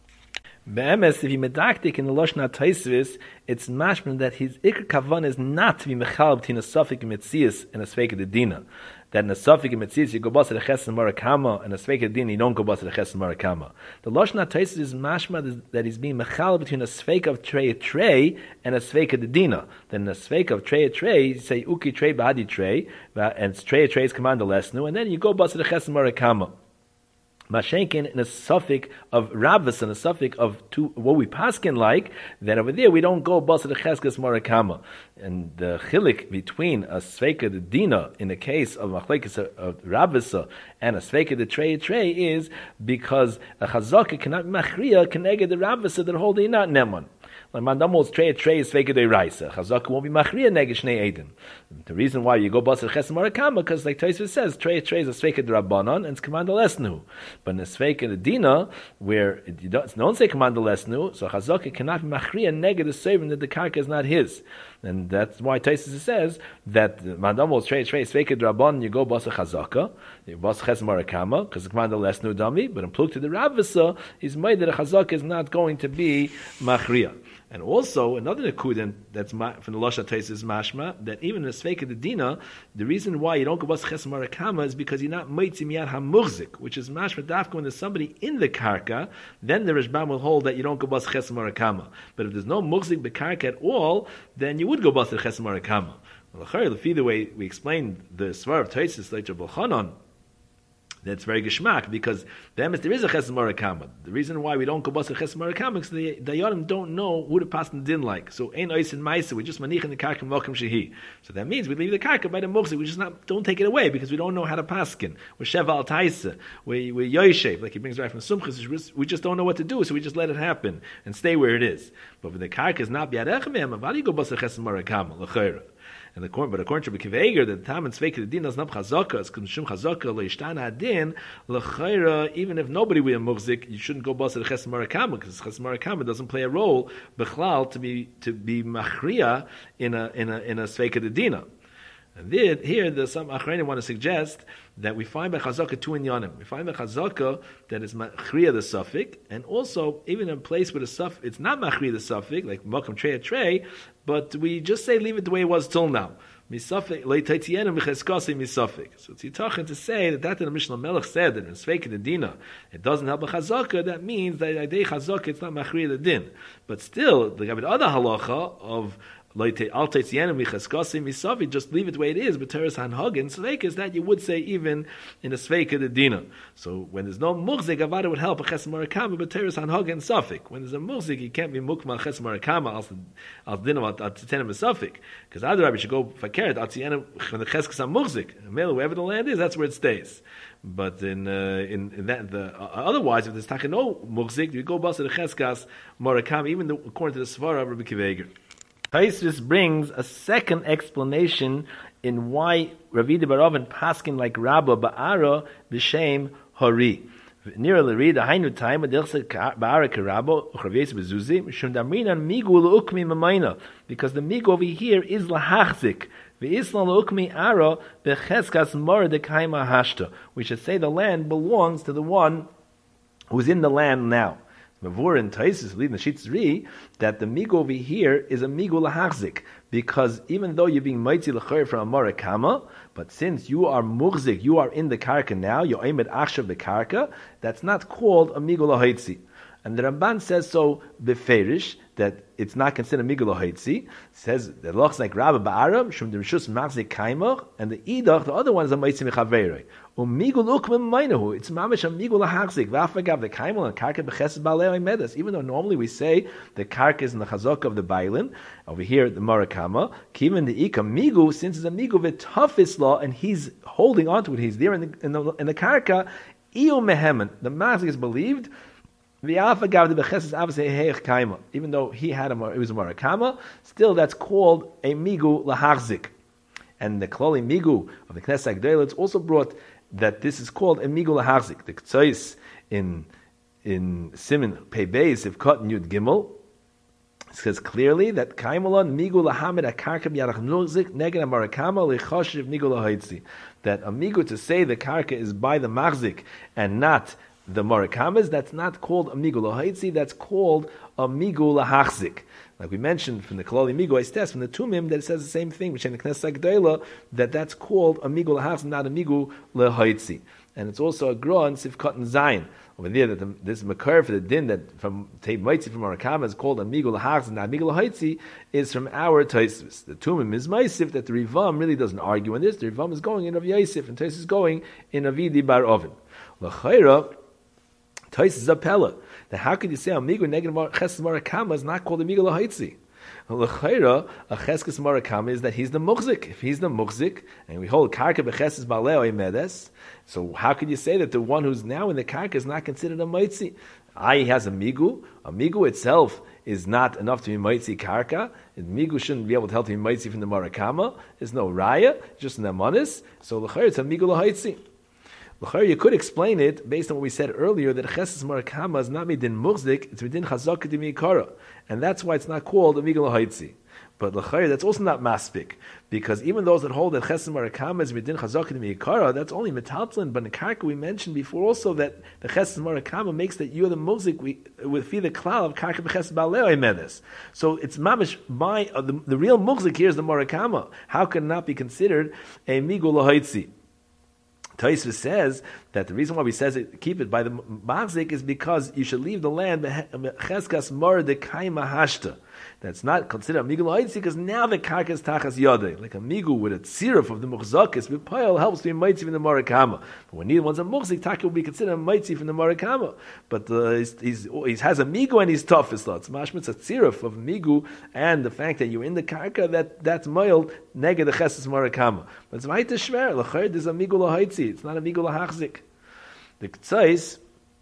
Be'emes, if you medaktik in the Lashon HaTaisvis, it's mashman that his ikr kavan is not to be mechal between a suffix metzias and a sveika dedina. That in a suffix metzias you go bas the ches and marakama, and a sveika dedina you don't go bas the ches and marakama. The Lashon HaTaisvis is mashma that he's being mechal between a sveika of trey trey and a sveika dedina. Then in a sveika of trey trey, you say uki trey ba'adi trey, and trey trey is command lesnu, and then you go bas the ches and marakama. Mashenkin in a suffix of Rabbis and a suffix of two, what we paskin like, then over there we don't go basa the cheskes marakama. And the chilik between a sveika the dina in the case of machlekes of Rabbis and a sveika the trey trey is because a chazaka cannot be machriya keneged the Rabbis that hold they not neman. Like mandamos trey trey is sveika de raisa. Chazaka won't be machriya neged shnei eden. The reason why you go basa the cheskes marakama because like Tosfos says trey trey is a sveika de rabbanon and it's command lesnu. But in the Sveika the Dina, where it don't, don't say command lesnu, so Chazaka cannot be machriya neged the servant that the karka is not his. And that's why Tosfos says that Mandam will trade trade Sveika Drabban, you go basa Chazaka, you basa Ches Marakama, because the command lesnu dami, but in Pluk to the Ravisa, is made that a Chazaka is not going to be machriya. And also, another Nekudan that's ma, from the Lashon HaTaisvis is mashma, that even in the Sveika the Dina, the reason why you don't go bas ches marakama is because you're not moitzi miyad ha-muchzik, which is mashma dafka when there's somebody in the karka, then the Rishbam will hold that you don't go bas ches marakama. But if there's no muchzik bekarka at all, then you would go bas ches marakama. Well, the way we explained the Svar of Tosfos like Rabbi Chanan, that's very geshmak, because them there is a ches marakama. The reason why we don't go bas a ches marakama is the Dayanim don't know who the person didn't like. So ein ois in ma'isa, we just manich in the karka welcome shehi. So that means we leave the karka by the muchzik. We just not don't take it away because we don't know how to paskin. We're sheva al taisa. We we yoyshev, like he brings right from Sumchis. We just don't know what to do, so we just let it happen and stay where it is. But when the karka is not biadechem, how do you go bas a ches marakama l'chayra? And the but according to Rabbi Akiva Eiger, that the time and Sveika the din is not chazaka, it's consumed chazaka leishtana adin lechayra. Even if nobody will muchzik, you shouldn't go basa the ches marakama because ches marakama doesn't play a role bechlal to be to be machriya in a in a in a Sveika the dina. And there, here, there's some achrayim want to suggest that we find by chazaka two in yanim. We find by chazaka that it's machriya the suffix, and also even in a place where the suffix it's not machriya the suffix, like makom trey trey, but we just say leave it the way it was till now. Misafik leitaytienem v'cheskasi misafik. So it's yitachin to say that that the Mishnah Melech said that in Sveika the Dina it doesn't help a chazaka. That means that idei chazaka it's not machriya the din. But still, the other halacha of just leave it the way it is, but teres hanhagin sveika is that you would say even in a sveika the dina. So when there's no muchzik, avada would help a ches marakama, but teres hanhagin safik. When there's a muchzik, you can't be mukmal ches marakama as as dinam at tzenem safik. Because other rabbi should go fakert at tzenem when the ches kasam muchzik. Wherever the land is, that's where it stays. But in uh, in, in that the uh, otherwise, if there's taka no muchzik, you go basa the cheskas marakama, even the, according to the svara of Rabbi Akiva Eiger. Tosfos brings a second explanation in why Ravida Baravin paskin like Rabba Ba'ara b'shem Hori. Near the read the Hainu time with Dilsa Ba'ara Karabo Uchraves Bezuzi Mishum Damrinan Migu L'ukmi Mamaina, because the Migu over here is Lahachzik. V'isla L'ukmi Ara B'cheskas Moradekaima Hashta. We should say the land belongs to the one who's in the land now. Mavur and Tosfos lead in the Shitzri that the migu over here is a migu lahachzik, because even though you're being mighty l'chayr from a marakama, but since you are muchzik, you are in the karka now, you're aimed achshav the karka, that's not called a migu lahaitzi. And the Ramban says so beferish that it's not considered migu lahaitzi. Says that looks like Rabba Ba'aram shum derishus machzik kaimach, and the idach the other one is a mighty mechaverei. Umigul ukmim minahu. It's mamish a migul lahachzik. V'afagav the kaimel and karka b'chesed ba'alei medas. Even though normally we say the karka is in the chazok of the bailin, over here the marakama, kiven the ika migu, since it's a migu v'tafis law and he's holding on to it, he's there in the in the, in the karka. Iyo mehemen. The machzik is believed. Even though he had a it was a marakama, still that's called a migu lahachzik. And the kloli migu of the Knesset Agdela, it's also brought that this is called a migul lahachzik. The K'tzais in in Siman Pei Beis if Katan Yud Gimel says clearly that Kaimalon migul lahamed akarka b'yadach nuzik neged amarakama lechoshev migul lahaitzi. That a migul to say the karka is by the machzik and not the marakamas, that's not called a migul lahaitzi. That's called a migul lahachzik. Like we mentioned from the Kalali Migu test from the Tumim that it says the same thing, which in the Knesset G'dayla, that that's called a migul lahachzik, not a migul lahaitzi. And it's also a gra in Sivkot and Zayin. Over there, that the, this makar for the din that from Teib Maitzi from Arakama is called a migul lahachzik and not migul lahaitzi is from our Taisvis. The Tumim is Maisif that the Rivam really doesn't argue on this. The Rivam is going in Rav Yosef and Taisvis is going in Avidi Bar Oven. L'chayra, Taisvis is a pella. Now, how could you say a migul neged ches marakama is not called a migul lahaitzi? L'chayra, a cheskes marakama is that he's the muchzik. If he's the muchzik, and we hold karka b'cheses baleo medes, so how could you say that the one who's now in the karka is not considered a maitzi? Ah, he has a migu. A migu itself is not enough to be maitzi karka. And migu shouldn't be able to help to be maitzi from the marakama. There's no raya, just an amanis. So l'chayra, it's a migu lahaitzi. You could explain it based on what we said earlier that Cheses Marakama is not midin muchzik, it's midin chazaka d'mikara, and that's why it's not called a migul lahaitzi. But l'chayr, that's also not maspik, because even those that hold that Cheses Marakama is midin chazaka d'mikara, that's only metaltlin. But in Karka we mentioned before also that the Cheses Marakama makes that you're the muchzik with the klal of Karka b'Cheses Balei Medes. So it's mamish by uh, the, the real muchzik here is the Marakama. How can it not be considered a migul lahaitzi? Taisva says that the reason why we says it, keep it by the machzik is because you should leave the land cheskas mar de kaima hashta. That's not considered a migul lahaitzi because now the karka is tachas yodei. Like a migul with a tziruf of the muchzakis, v'payal helps to be maitzi from the marakama. But when neither one's a muchzik, taka will be considered a maitzi from the marakama. But uh, he's, he's, he has a migul and he's tough. It's mashmitz a tziruf of migul and the fact that you're in the karka, that, that's mild, neged the cheses marakama. But it's weiter schwer. L'chayr, there's a migul lahaitzi. It's not a migul lahachzik. The K'tzais,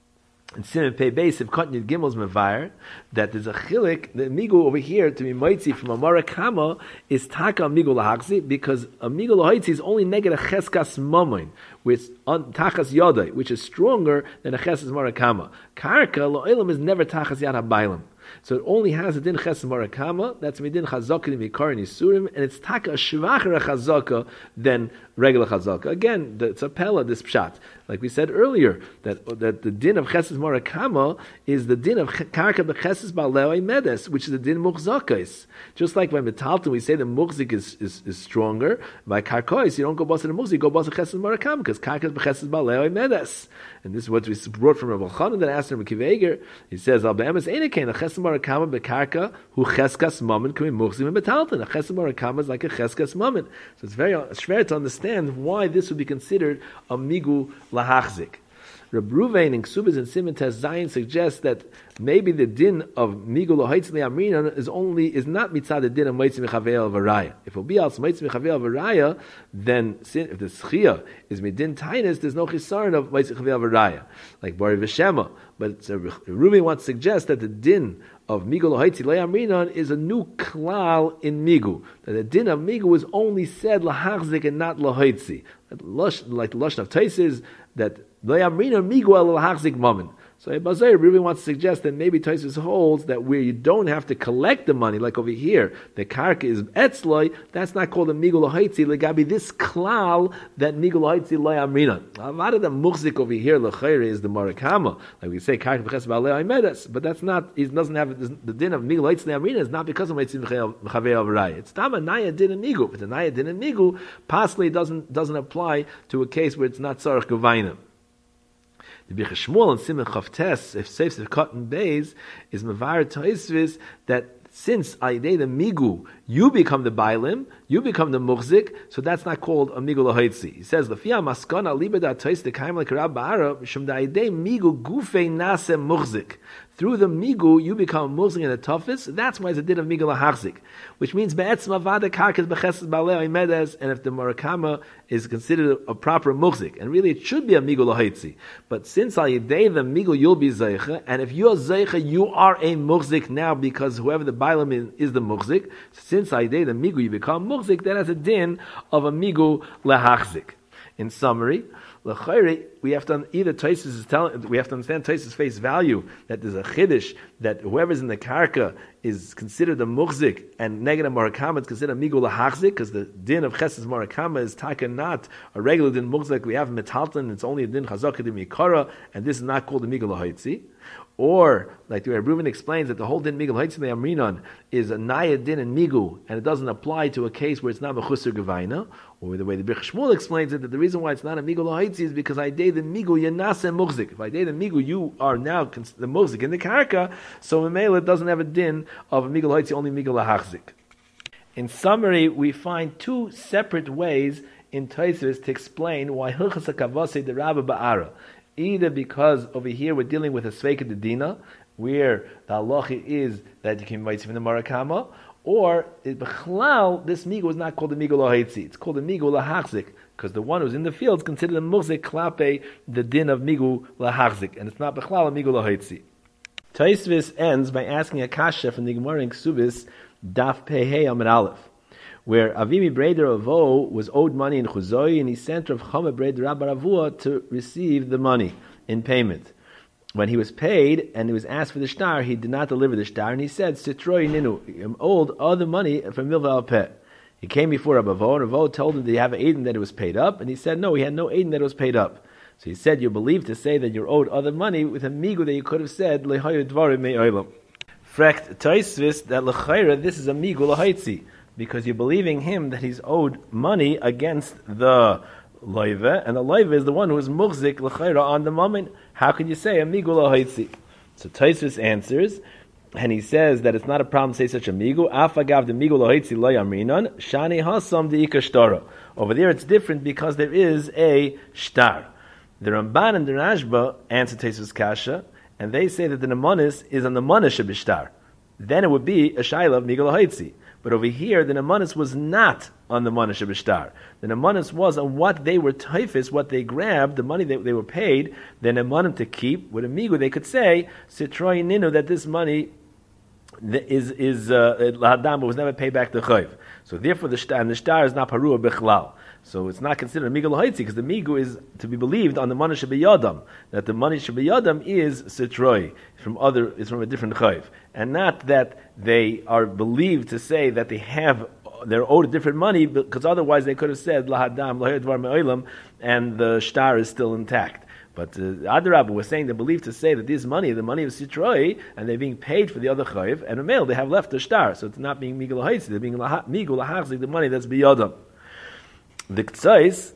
in Siman Pei Beis of Katan Yud Gimel's Mevayer, that there's a chilik, the migul over here to be maitzi from a marakama is taka migul lahachzik, because a migul lahaitzi is only neged a cheskas mamoin, which on tachas yodai, which is stronger than a cheskas marakama. Karka lo'elam is never tachas yad habaylam. So it only has a din ches marakama, that's midin chazaka in mikar and isurim, and it's taka a shvacher chazaka than regular chazaka. Again, the, it's a pella, this pshat. Like we said earlier, that that the din of ches marakama is the din of karka b'ches balei medes, which is the din muchzakis. Just like by metalton, we say the muchzik is, is, is stronger. By karkois, you don't go basa the muchzik, you go basa ches marakama, because karka b'ches balei medes. And this is what we brought from Rabbi Chanan that asked Rabbi Kiva. He says, Al be'emes enekein, a ches marakama bekarka hu cheskas mammon k'mi muchzim and metalton. A ches marakama is like a cheskas mammon. So it's very schwer to understand why this would be considered a migu lahachzik. Reb Ruvain in Ksubas and Siman Tes Zayin suggests that maybe the din of migul lahaitzi le'amrinan is only is not mitzad the din of maitzi mechaveil v'raya. If it will be also maitzi mechaveil v'raya, then if the schia is midin tainus, there's no chisaron of maitzi mechaveil v'raya, like Bari v'shema. But uh, Ruvain wants to suggest that the din of migul lahaitzi le'amrinan is a new klal in migu. That the din of migu is only said lahachzik and not lahaitzi. Like the lashon of Tais is that le'amrinan migu el lahachzik mammon. So Bazai really wants to suggest that maybe Taisus holds that where you don't have to collect the money, like over here, the karka is etzloi, that's not called a migul lahaitzi, legabi this klal that migul lahaitzi le'amrinan. A lot of the muchzik over here, l'chayre, is the marakama. Like we say, karka b'ches ba'alei medes, but that's not, he doesn't have, the din of migul lahaitzi le'amrinan is not because of meitzim v'chavei al-v'raya. It's tama naya din and migu, but the naya din and migu possibly doesn't, doesn't apply to a case where it's not tzarech gavayna. The Birchei Shmuel and Siman Chavtes, if Seif of Cotton Bays, is Mavar Toisvis that since Aidei the Migu, you become the Bailim, you become the Muchzik, so that's not called a Migu Lahaitzi. He says, Lafia Maskana Libeda Tois the Kaim like Rab Ba'ara, Shum da Aidei Migu Gufei Nase Muchzik. Through the migu, you become muchzik in the toughest. That's why it's a din of migu lahachzik, which means be'etzma vada karkas b'cheses balei medes. And if the marakama is considered a proper muchzik, and really it should be a migu lahaitzi, but since al yedei the migu you'll be zeicha, and if you're zeicha, you are a muchzik now because whoever the bailam is, is the muchzik. Since al yedei the migu you become muchzik, that has a din of a migu lahachzik. In summary, L'chayre, we have to either Taisus is telling, we have to understand Taisus' face value that there's a chiddush that whoever's in the karka is considered a muhzik and negative marakama is considered a migul lahachzik because the din of chesed marakama is taken not a regular din muhzik we have metalton. It's only a din chazaka din mikara, and this is not called a migul lahaitzi. Or, like the Reuven explains, that the whole din migul haitzi le'amrinon is a naya din in migu, and it doesn't apply to a case where it's not mechusar gevayna. Or the way the Birch Shmuel explains it, that the reason why it's not a migul haitzi is because I did the migu yanase muhzik. If I did the migu, you are now cons- the muhzik in the karka, so in Mela it doesn't have a din of a migul haitzi, only migul lahachzik. In summary, we find two separate ways in Tosfos to explain why hilchas hakavase the Rabba ba'ara. Either because over here we're dealing with a sveika dedina, where the halacha is that you can invite from the marakama, or b'chlal this migu is not called a migu lahaitzi; it's called a migu lahachzik, because the one who's in the field is considered a muhzik klape the din of migu lahachzik, and it's not b'chlal a migu lahaitzi. Tosfos ends by asking a kasha from the Gemara in Ksubis Daf Pehei Amud Aleph, where Avimi Breder Avo was owed money in Chuzoi, and he sent Rav Chama Breder Rabba Ravua to receive the money in payment. When he was paid and he was asked for the shtar, he did not deliver the shtar, and he said, Sitroi Ninu, I'm owed all the money from Milva Al Peh. He came before Rabba Avo, and Avo told him that he have an Aiden that it was paid up, and he said, no, he had no Aiden that it was paid up. So he said, you're believed to say that you're owed other money with a migu that you could have said, Lehayu Dvarim Me'olam. Frekt Tosfos that L'chayra, this is a migu lahaitzi, because you're believing him that he's owed money against the loive, and the loive is the one who is muhzik l'chayra on the moment. How can you say a migu lahaitzi? So Tosfos answers, and he says that it's not a problem to say such a migu. Afagav the migu lahaitzi lo yamrinon shani hasam the ikashtara. Over there it's different because there is a shtar. The Ramban and the Rashba answer Tosfos kasha, and they say that the nemanis is on the manish b'shtar. Then it would be a shayla of migu lahaitzi. But over here, the nemanis was not on the manish b'shtar. The nemanis was on what they were typhus, what they grabbed, the money that they were paid, the nemanim to keep. With a migu, they could say, Sitroi Ninu, that this money is is uh, lahadam was never paid back to chayv. So therefore, the shtar, and the shtar is not parua bichlal. So it's not considered a migu lahaitzi because the migu is to be believed on the money shebiyadam, that the money shebiyadam is sitroi from other is from a different chayv, and not that they are believed to say that they have they're owed different money, because otherwise they could have said lahadam lahir dvar me'olam, and the shtar is still intact. But uh, Adarabba was saying they believe to say that this money, the money of Sitroi, and they're being paid for the other chayiv, and a male they have left the shtar, so it's not being migul haitzi, they're being migul lahachzik, the money that's biyadam. The Ktsais,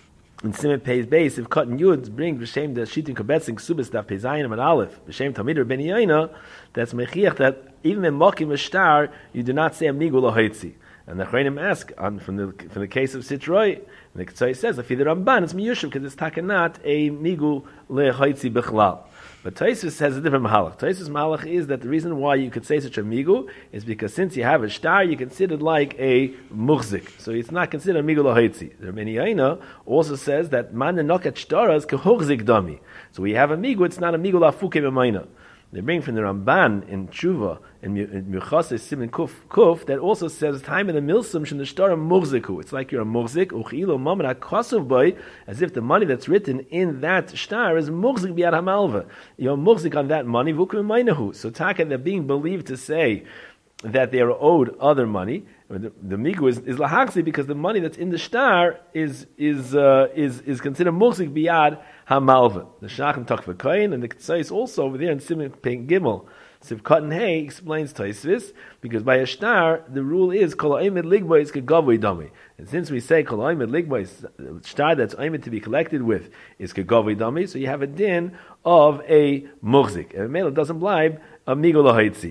in Simon Pays base, if Cotton Yuds bring B'Shem the Shitin Kobetzing Subis Daf Pezayim and Aleph, B'Shem Talmid Ben Yaina, that's Mechiach that even in Mokim Shtar, you do not say a migul lahaitzi. And the Chreinim ask on, from the from the case of Sitroi, and the Ktsai says, if the Ramban, it's miyushav because it's takanat a migul lehaitzi bichlal. But Tosfos has a different mahalach. Tosfos mahalach is that the reason why you could say such a migu is because since you have a shtar, you consider it like a muhzik. So it's not considered a migu lahaitzi. The Rebbeinu Yaina also says that man nokat shtaras kehuchzik dami. So we have a migu, it's not a migu lafuke b'mayna. They bring from the Ramban in Tshuva in Mechaseh Siman Kuf Kuf that also says time in the milsum shen the shtar muhziku. It's like you're a muhzik uchilo mamra kasuv boy, as if the money that's written in that shtar is muhzik biad hamalva. You're muhzik on that money vukum maynahu. So taka, they're being believed to say that they are owed other money. The, the migu is, is lahachzi because the money that's in the shtar is is uh, is is considered muhzik biad hamalva. The Shachem Takvakoyin and the Ktsais also over there in Simon Pen Gimel Sivkat and Hay explains Tosfos because by a shtar the rule is kol ha'omed ligbois kegavui dami, and since we say kol ha'omed ligbois shtar that's omed to be collected with is kegavui dami, so you have a din of a muhzik, and a male doesn't blibe a migul lahaitzi.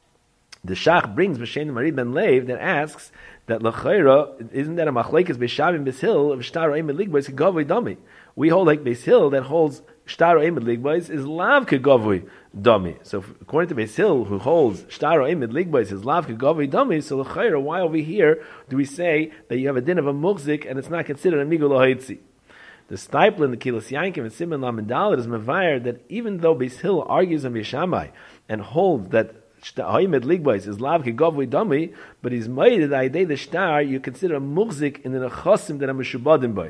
The Shach brings B'Shem Marid Ben Lev that asks that l'chayra isn't that a machlekes b'shavim b'shil of shtar omed ligbois kegavui dami. We hold like Beis Hill that holds shtar omed ligbois is lav kegavui dami. So according to Beis Hill, who holds shtar omed ligbois is lav kegavui dami, so l'chayra, why over here do we say that you have a din of a muhzik and it's not considered a migul lahaitzi? The Stipler in the Kilas Yankim and Simon Lamed is mevayer that even though Beis Hill argues on Beishamai and holds that Ha'omed ligbois is lav kegavui dami, but he's made that idea the shtar you consider a muhzik in the nechasim that are meshubadim by.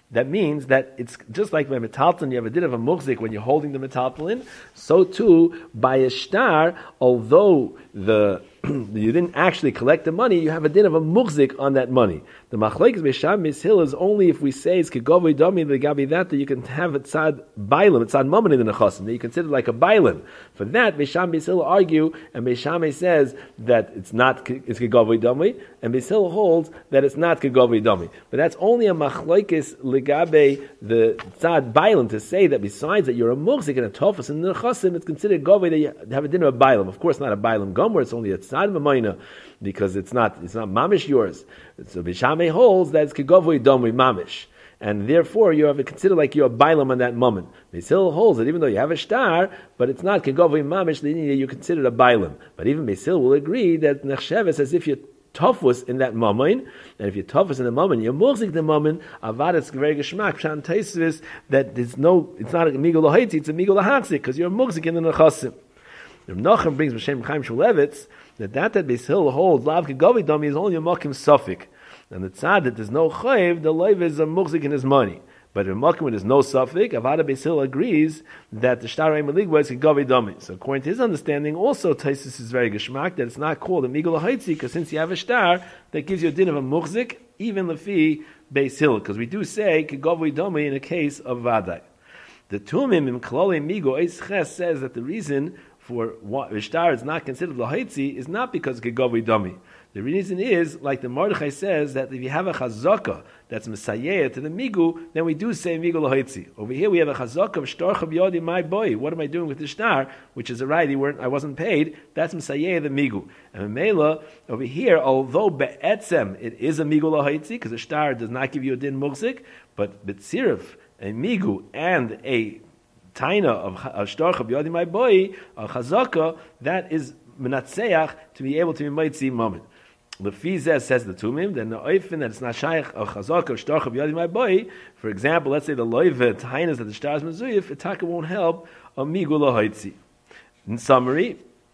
That means that it's just like by metaltalin, you have a din of a muchzik when you're holding the metaltalin. So too, by a shtar, although the you didn't actually collect the money, you have a din of a muchzik on that money. The machlekes b'sham mishil is only if we say it's kegovei dami legabi that that you can have it tzad bailim, it's tzad mammon in the nechasim, that you consider like a bailim. For that, b'sham mishil argue, and b'sham says that it's not it's kegovei dami, and b'shil holds that it's not kegovei dami. But that's only a machlekes legabe the tzad bailim to say that besides that you're a muchzik and a tofus in the nechasim, it's considered govei that you have a din of a bailim. Of course, not a bailim gomer, it's only a tzad mamayna, because it's not it's not mamish yours. So Bishame holds that it's kegovui domi mamish, and therefore you have it considered like you're a bailam on that moment. Beisil holds that even though you have a star, but it's not kegovui mamish, then you consider a bailam. But even Beisil will agree that nechsheves as if you're tofus in that moment, and if you're tofus in the moment, you're murzik the moment. Avad it's very geschmack pshan taisvis that there's no, it's not a migul lahaitzi, it's a migul lahachzik because you're murzik in the nechasim. Rav Nachum brings B'Shem Chaim Shulevitz that that that Beis Hill holds lav kegovi dami is only a makim suffik, and the tzad that there's no chayv, the leiv is a muchzik in his money. But in makim when there's no suffik, Avada Beis Hill agrees that the shtarei maligwa is kegovi dami. So according to his understanding, also Taisus is very geschmack that it's not called a migul haitzi because since you have a shtar that gives you a din of a muchzik, even lefi Beis Hill, because we do say kegovi dami in a case of vadai. The Tumim in Klole Migo Eis Ches says that the reason for what Ishtar is not considered lahaitzi is not because kegovi dami. The reason is, like the Mordechai says, that if you have a chazaka that's mesayeh to the migu, then we do say migu lahaitzi. Over here we have a chazaka of shtar chabyodi my boy. What am I doing with the shtar? Which is a right, I wasn't paid. That's mesayeh the migu. And Mela over here, although be'etzem it is a migu lahaitzi because the shtar does not give you a din mugzik, but betzirif a migu and a taina of shtar chabyodi my boy, a chazaka that is menatseach to be able to be mitzi moment. The Fizeh says the Tumim, then the Oifin that it's not shaykh a chazaka of shtar chabyodi my boy. For example, let's say the loive tainas that the shtar is mezuyif, itaka won't help a migu lahaitzi. In summary,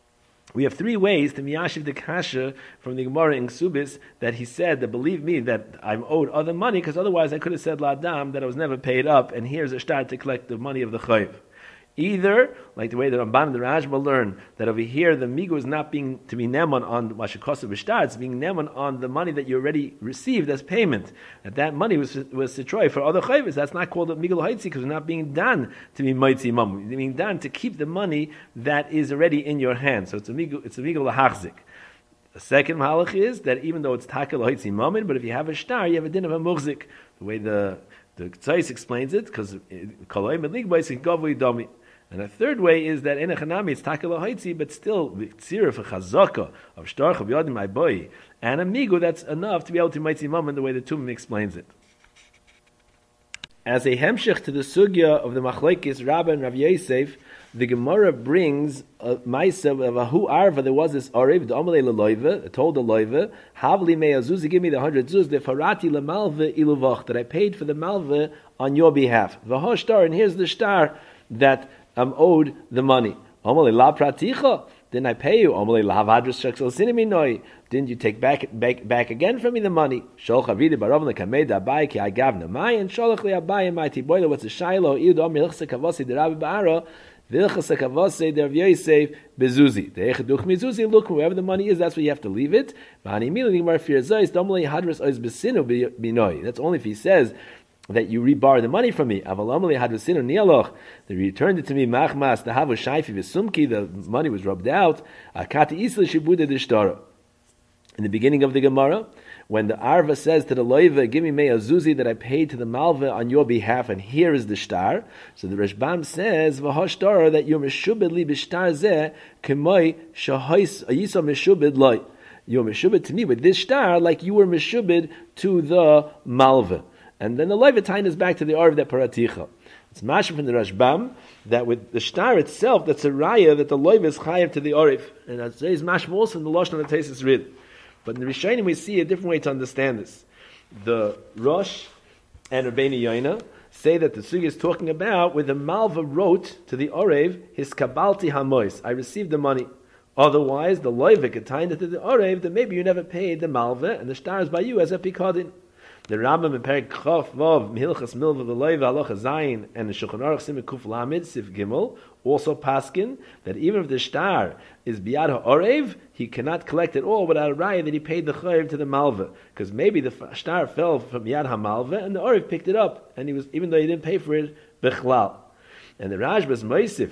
we have three ways to miyashiv the kasha from the Gemara in Ksubis that he said that believe me that I'm owed other money because otherwise I could have said ladam that I was never paid up and here's a shtar to collect the money of the chayiv. Either, like the way the Ramban and the Rashba learn, that over here the migu is not being to be neman on mashikosav b'shtar, it's being neman on the money that you already received as payment. That that money was was sitroy for other chayvus. That's not called a migu lahaitzi because it's not being done to be mitzi mamu. It's being done to keep the money that is already in your hand. So it's a migu, it's a migu lahachzik. The second mahalach is that even though it's taka lahaitzi mammon, but if you have a shtar, you have a din of a muchzik. The way the the Tzais explains it, because kolay medligba is gavui dami. And a third way is that in a chanami it's takela haitzi, but still tzira for chazaka of shtar chav my boy and a migu that's enough to be able to mitzi mum in the way the Tumim explains it. As a hemshech to the sugya of the machlekes Rabba and Rav Yosef, the Gemara brings a ma'isa of a hu arva. There was this arev the amalei leloive. Told the loive, havli me'azuzi, give me the hundred zuz the farati lemalve iluvach that I paid for the malve on your behalf. V'ho shtar, and here's the shtar that I'm owed the money. Amalei la praticha. Didn't I pay you? Amalei la havadrus shekzel sinimi noi. Didn't you take back, back back again from me the money? Sholch avidi baravna kamed abai ki agavna mai and sholch li abai and mighty boy. What's a shailo? Iud am hilchse kavasi derabi baara. Vilchse kavasi der Yosef bezuzi. Deecheduch mizuzi. Look, wherever the money is, that's where you have to leave it. V'hani milu nigmar fir zayis. Amalei hadrus ois besinu binoi. That's only if he says that you rebar the money from me. Avalamali had v'sinu nialoch. They returned it to me. Machmas the havu shayfi v'sumki. The money was rubbed out. Akati isla shibuda dishtara. In the beginning of the Gemara, when the Arva says to the Loiva, give me mei azuzi that I paid to the Malva on your behalf, and here is the shtar. So the Rashbam says, v'hashtar, that you're meshubed li b'shtar zeh, k'moi shahais ayisa meshubed loy. You're meshubed to me with this shtar, like you were meshubed to the Malva. And then the Levitain is back to the Arv that Paraticha. It's mashma from the Rashbam that with the shtar itself, that's a raya that the Lev is chayav to the Arv. And that's mashma also in the Lashon of the Tesis Rid. But in the Rishonim we see a different way to understand this. The Rosh and Rabbeinu Yoina say that the Sugi is talking about where the Malva wrote to the Orev, his Kabalti Hamois, I received the money. Otherwise, the Lev could tie it to the Orev that maybe you never paid the Malva and the shtar is by you as a Pikadin. The Rambam in Perek Chof Vav Mihilchas Milva V'Loiva Halacha Zayin and the Shulchan Aruch Siman Kuf Lamed Sif Gimel also paskin that even if the star is biyad ha'orev, he cannot collect it all without a raya that he paid the chayiv to the malva, because maybe the star fell from biyad ha'malva and the orev picked it up, and he was even though he didn't pay for it bichlal. And the Rashba's Moisif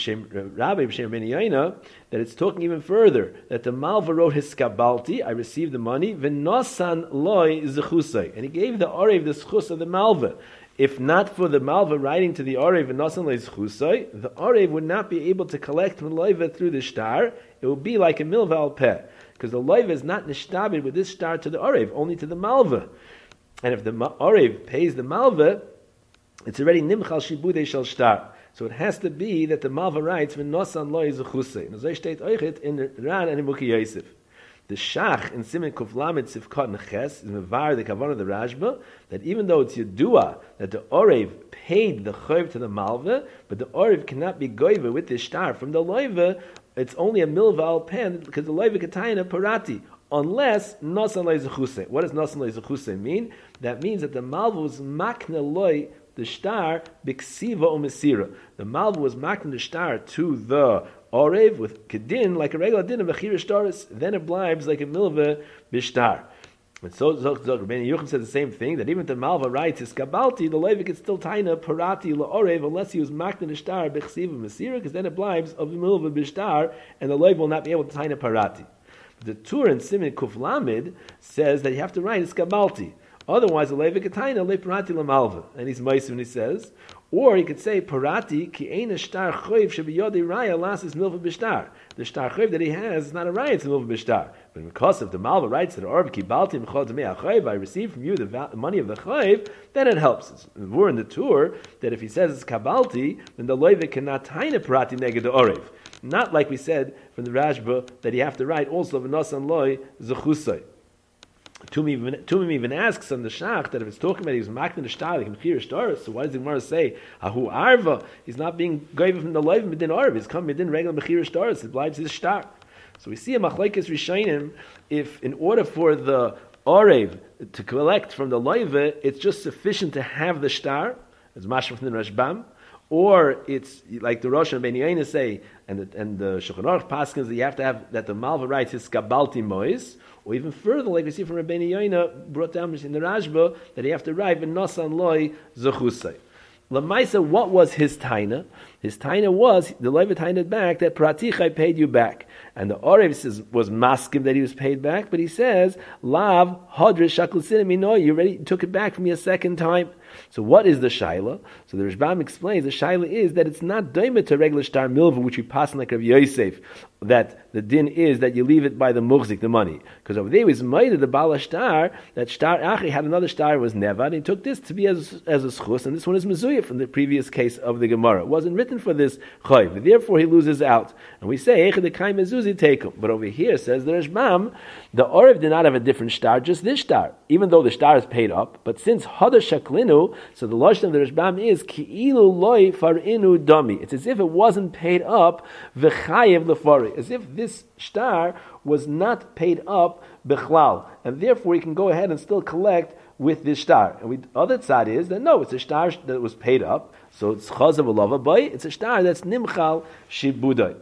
Rabbi B'Shem Ben Yaina, that it's talking even further, that the Malva wrote his skabalti, I received the money, v'nosan loy zechusay, and he gave the Orev the schus of the Malva. If not for the Malva writing to the Orev v'nosan loy zechusay, the Orev would not be able to collect from Loiva through the star. It would be like a milva al peh, because the Loiva is not nishtabed with this star to the Orev, only to the Malva. And if the Orev pays the Malva, it's already nimchal shibudei shel star. So it has to be that the Malva writes v'nosan lo yizuchusei. And so steht euch in Ran and in Muki Yosef. The Shach in Simen Kuf Lamed Sifkat Neches is mevar the kavanah of the Rashba that even though it's Yedua that the Orev paid the chayv to the Malva, but the Orev cannot be goiva with the star from the Loiva, it's only a milva al pen because the Loiva katayna parati. Unless nosan lo yizuchusei. What does nosan lo yizuchusei mean? That means that the Malva was makna loy the star biksiva or mesira. The Malva was makna the star to the Orev with kedin like a regular din of a chirish doris. Then it blibes like a milva bishtar. And so Zok Zok Ben Yochim said the same thing, that even if the Malva writes his kabalti, the Levi could still taina parati la Orev unless he was makna the star biksiva mesira, because then it blibes of the milva bishtar, and the Levi will not be able to taina parati. The Tur in Simen Kuf Lamed says that you have to write his kabalti. Otherwise, the Levi Kataina le parati la malva, and he's ma'is when he says, or he could say parati ki ein shtar choiv shebiyodi raya lasis milva b'shtar. The shtar choiv that he has is not a raya; it's a milva b'shtar. But because if the malva writes to the orb ki balti mechol tamei choiv, I received from you the va- money of the choiv, then it helps. It's, we're in the tour that if he says it's kabalti, then the Levi cannot taina parati neged the orev. Not like we said from the Rashba that you have to write also v'nosan loy zechusay. Tumi even, Tumi even asks on the Shach that if it's talking about he was makna the star like in Chirish Doris, so why does the Gemara say Ahu Arva? He's not being given from the life of Medin Arva. He's coming Medin regular Mechirish Doris. It blives his star. So we see a Machlekes Rishonim if in order for the Orev to collect from the Loiva, it's just sufficient to have the star, as Mashma from the Rashbam, or it's like the Rosh and Ben Yaina say, and the, and the Shulchan Aruch paskins that you have to have that the Malva writes his Kabalti Mois, or even further, like we see from Rabbeinu Yaina brought down in the Rashba that he have to write v'nosan loy zechusay. Lamaisa, what was his taina? His taina was the Levi tained back that Pratich paid you back, and the Orev says was maskim that he was paid back, but he says lav hadrish shaklusinim no, you already took it back from me a second time. So what is the shaila? So the Rashbam explains the shaila is that it's not doimet to regular star milva, which we pass like Rav Yosef, that the din is that you leave it by the muhzik, the money. Because over there was made the bala star, that star achi had another star was never, and he took this to be as, as a schus, and this one is mezuyah from the previous case of the Gemara. It wasn't written for this chayv, therefore he loses out. And we say, eichad the kai mezuzi take him. But over here says the Rashbam, the Orev did not have a different star, just this star, even though the star is paid up. But since hada shaklinu, so the lashon of the Rashbam is ki'ilu loy farinu dami. It's as if it wasn't paid up v'chayev lefari, as if this star was not paid up bichlal, and therefore he can go ahead and still collect with this star. And we, other side is that no, it's a star that was paid up, so it's chazav alava bay. It's a star that's nimchal shibudai.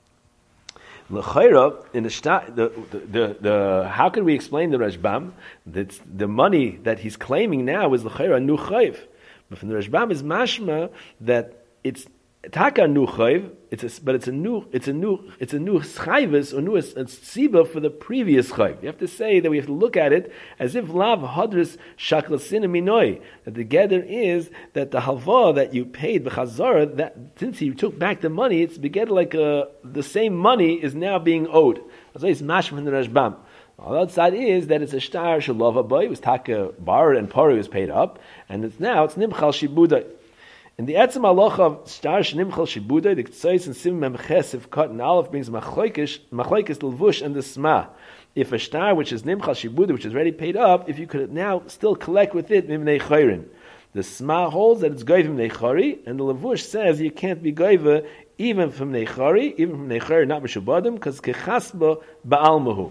L'chayra in the star, the, the the the how can we explain the Rashbam that the money that he's claiming now is l'chayra nu chayv, but from the Rashbam is mashma that it's taka nu chayv. It's a, but it's a new, it's a new, it's a new chayvus or new siba for the previous chayv. You have to say that we have to look at it as if lav hadris shaklasin minoi. That the gather is that the halva that you paid b'chazara, that since he took back the money, it's begether like a, the same money is now being owed. That's why it's mashma from the Rashbam. On the outside is that it's a star shalava boy, it was taka borrowed and pari was paid up, and it's now it's nimchal shibudai. In the Etzem Aloch of Star Shnimchal Shibudai, the Ktsois and Sim Mem Chesef Kat and Aleph brings Machloikis Levush and the Sma. If a star which is Nimchal Shibudai, which is already paid up, if you could now still collect with it Mimnei Chayrin. The Sma holds that it's Goiv Mimnei Chari, and the Levush says you can't be Goiva even from Neichari, even from Neichari, not Mishubadim, because Kechasba Ba'almahu.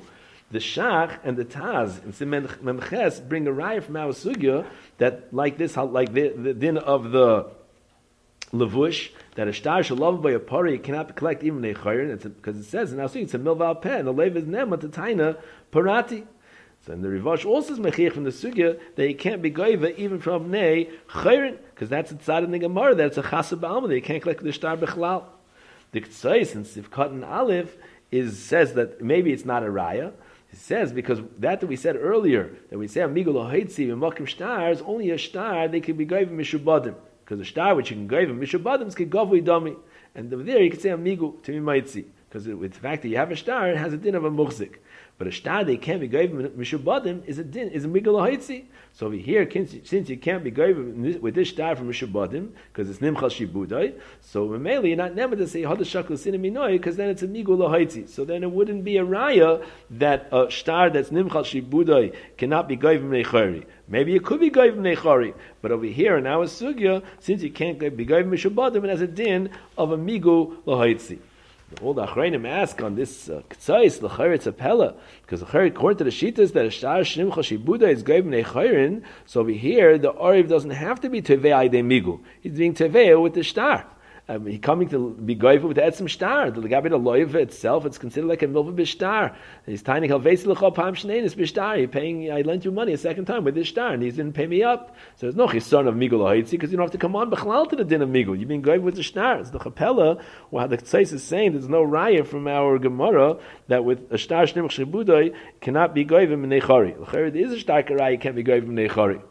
the Shach and the Taz in Simen Memches bring a raya from our sugya that like this, like the, the din of the Levush, that a star shall love by a pari cannot collect even a chayrin, because it says in our sugya it's a milval pen, a lev is nema to taina parati. So in the Rivash also is mechich from the sugya that he can't be goiva even from nei chayrin, because that's a tzad in the Gemara, that's a chasab ba'alma, that he can't collect the star b'chlal. The K'tzai, since Sivkat and Aleph, is says that maybe it's not a raya. It says because that that we said earlier that we say amigul haitzi and makim star is only a star they can be given mishubadim, because a star which you can give mishubadim is gavui dami, and there you can say amigu to mimaitzi, because with the fact that you have a star it has a din of a muchzik. But a star they can't be given mishubadim is a din is a migul haitzi. So over here, since you can't be given with this star from mishubadim because it's nimchal shibudai, so remailer you're not never to say hadashakal sinaminoi because then it's a migul haitzi. So then it wouldn't be a raya that a star that's nimchal shibudai cannot be given nechari. Maybe it could be given nechari, but over here in our sugya, since you can't be given mishubadim, it has a din of a migul haitzi. All the Achrayim ask on this K'tzais, uh, l'chayr it's a pella, because according to the Shitas that a star shnimcha shibuda is given a chayrin, so over here the Oriv doesn't have to be tevei aydei migu. He's being tevei with the star. Um, he's coming to be goiva with the etzim star. The legabe the loiva itself, it's considered like a milva b'shtar. He's tiny halvesi l'chol pam shnein b'shtar. You're paying. I lent you money a second time with this star, and he didn't pay me up. So there's no chison of migul ha'itzi because you don't have to come on b'chlal to the din of migul. You've been goiva with the star. It's the chapella. Well, the Tzais is saying there's no raya from our Gemara that with a star shnimach shebudai cannot be goiva m'neichari. There is a star raya can't be goiva m'neichari.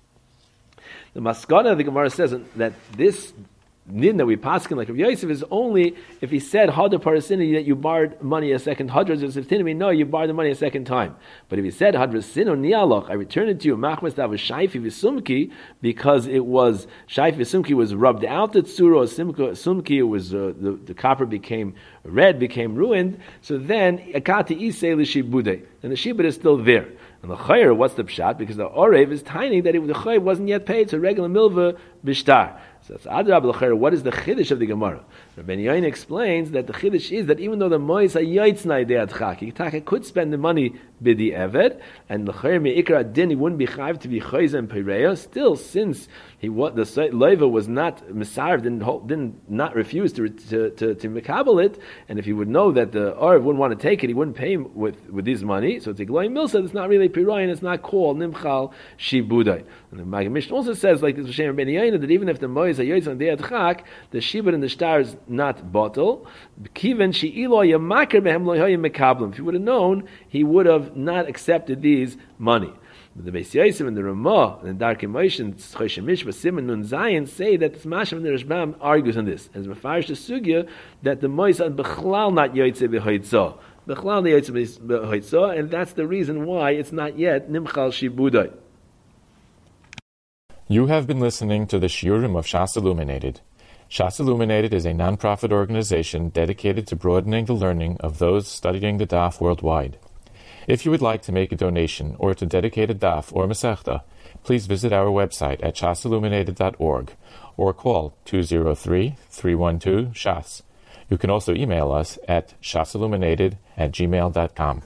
The maskana of the Gemara says that this Nin that we paskin like Rav Yosef is only if he said hadar parasini that you borrowed money a second hadras of siftinimi. No, you borrowed the money a second time. But if he said hadrasino nialoch, I returned it to you machmas that was shayfi v'sumki because it was shayfi v'sumki was rubbed out the tzuro sumki. It was uh, the the copper became red, became ruined. So then akati isei l'shibudei, and the shibud is still there. And the chayr, what's the pshat? Because the orev is tiny that it, the chayr wasn't yet paid. So regular milva b'shtar. So that's adrab l'chayr. What is the chiddush of the Gemara? Rabbi Yain explains that the chiddush is that even though the mois hayaitznai de'adchak, Yitaka could spend the money b'di eved, and the chayr me'ikra din he wouldn't be chayv to be chayz and pireya. Still, since he what the leiva was not misarv, didn't didn't not refuse to to to, to mekabel it, and if he would know that the orev wouldn't want to take it, he wouldn't pay him with with his money. So it's a gloy milsa. It's not really pireya, and it's not called nimchal shibudai. And the Maggid Mishnah also says like this Hashem Rabbi Yain that even if the mois hayaitznai de'adchak, the shibud and the star is not bottle. Kiven she'ilo yamaker behem lo hayim mekablim. If he would have known, he would have not accepted these money. But the Beis Yosef and the Ramah and the Darkei Moshe and Choshen Mishpah Simon Nun Zayin say that the Masham and the Rashbam argues on this. As Mefarish the Sugya that the mois are bechlal not yoytze b'hoitzah. Bechlal not yoytze b'hoitzah, and that's the reason why it's not yet nimchal shibudai.
You have been listening to the Shiurim of Shas Illuminated. Shas Illuminated is a non-profit organization dedicated to broadening the learning of those studying the Daf worldwide. If you would like to make a donation or to dedicate a Daf or Masechta, please visit our website at shas illuminated dot org or call two zero three, three one two, S H A S. You can also email us at shasilluminated at gmail dot com.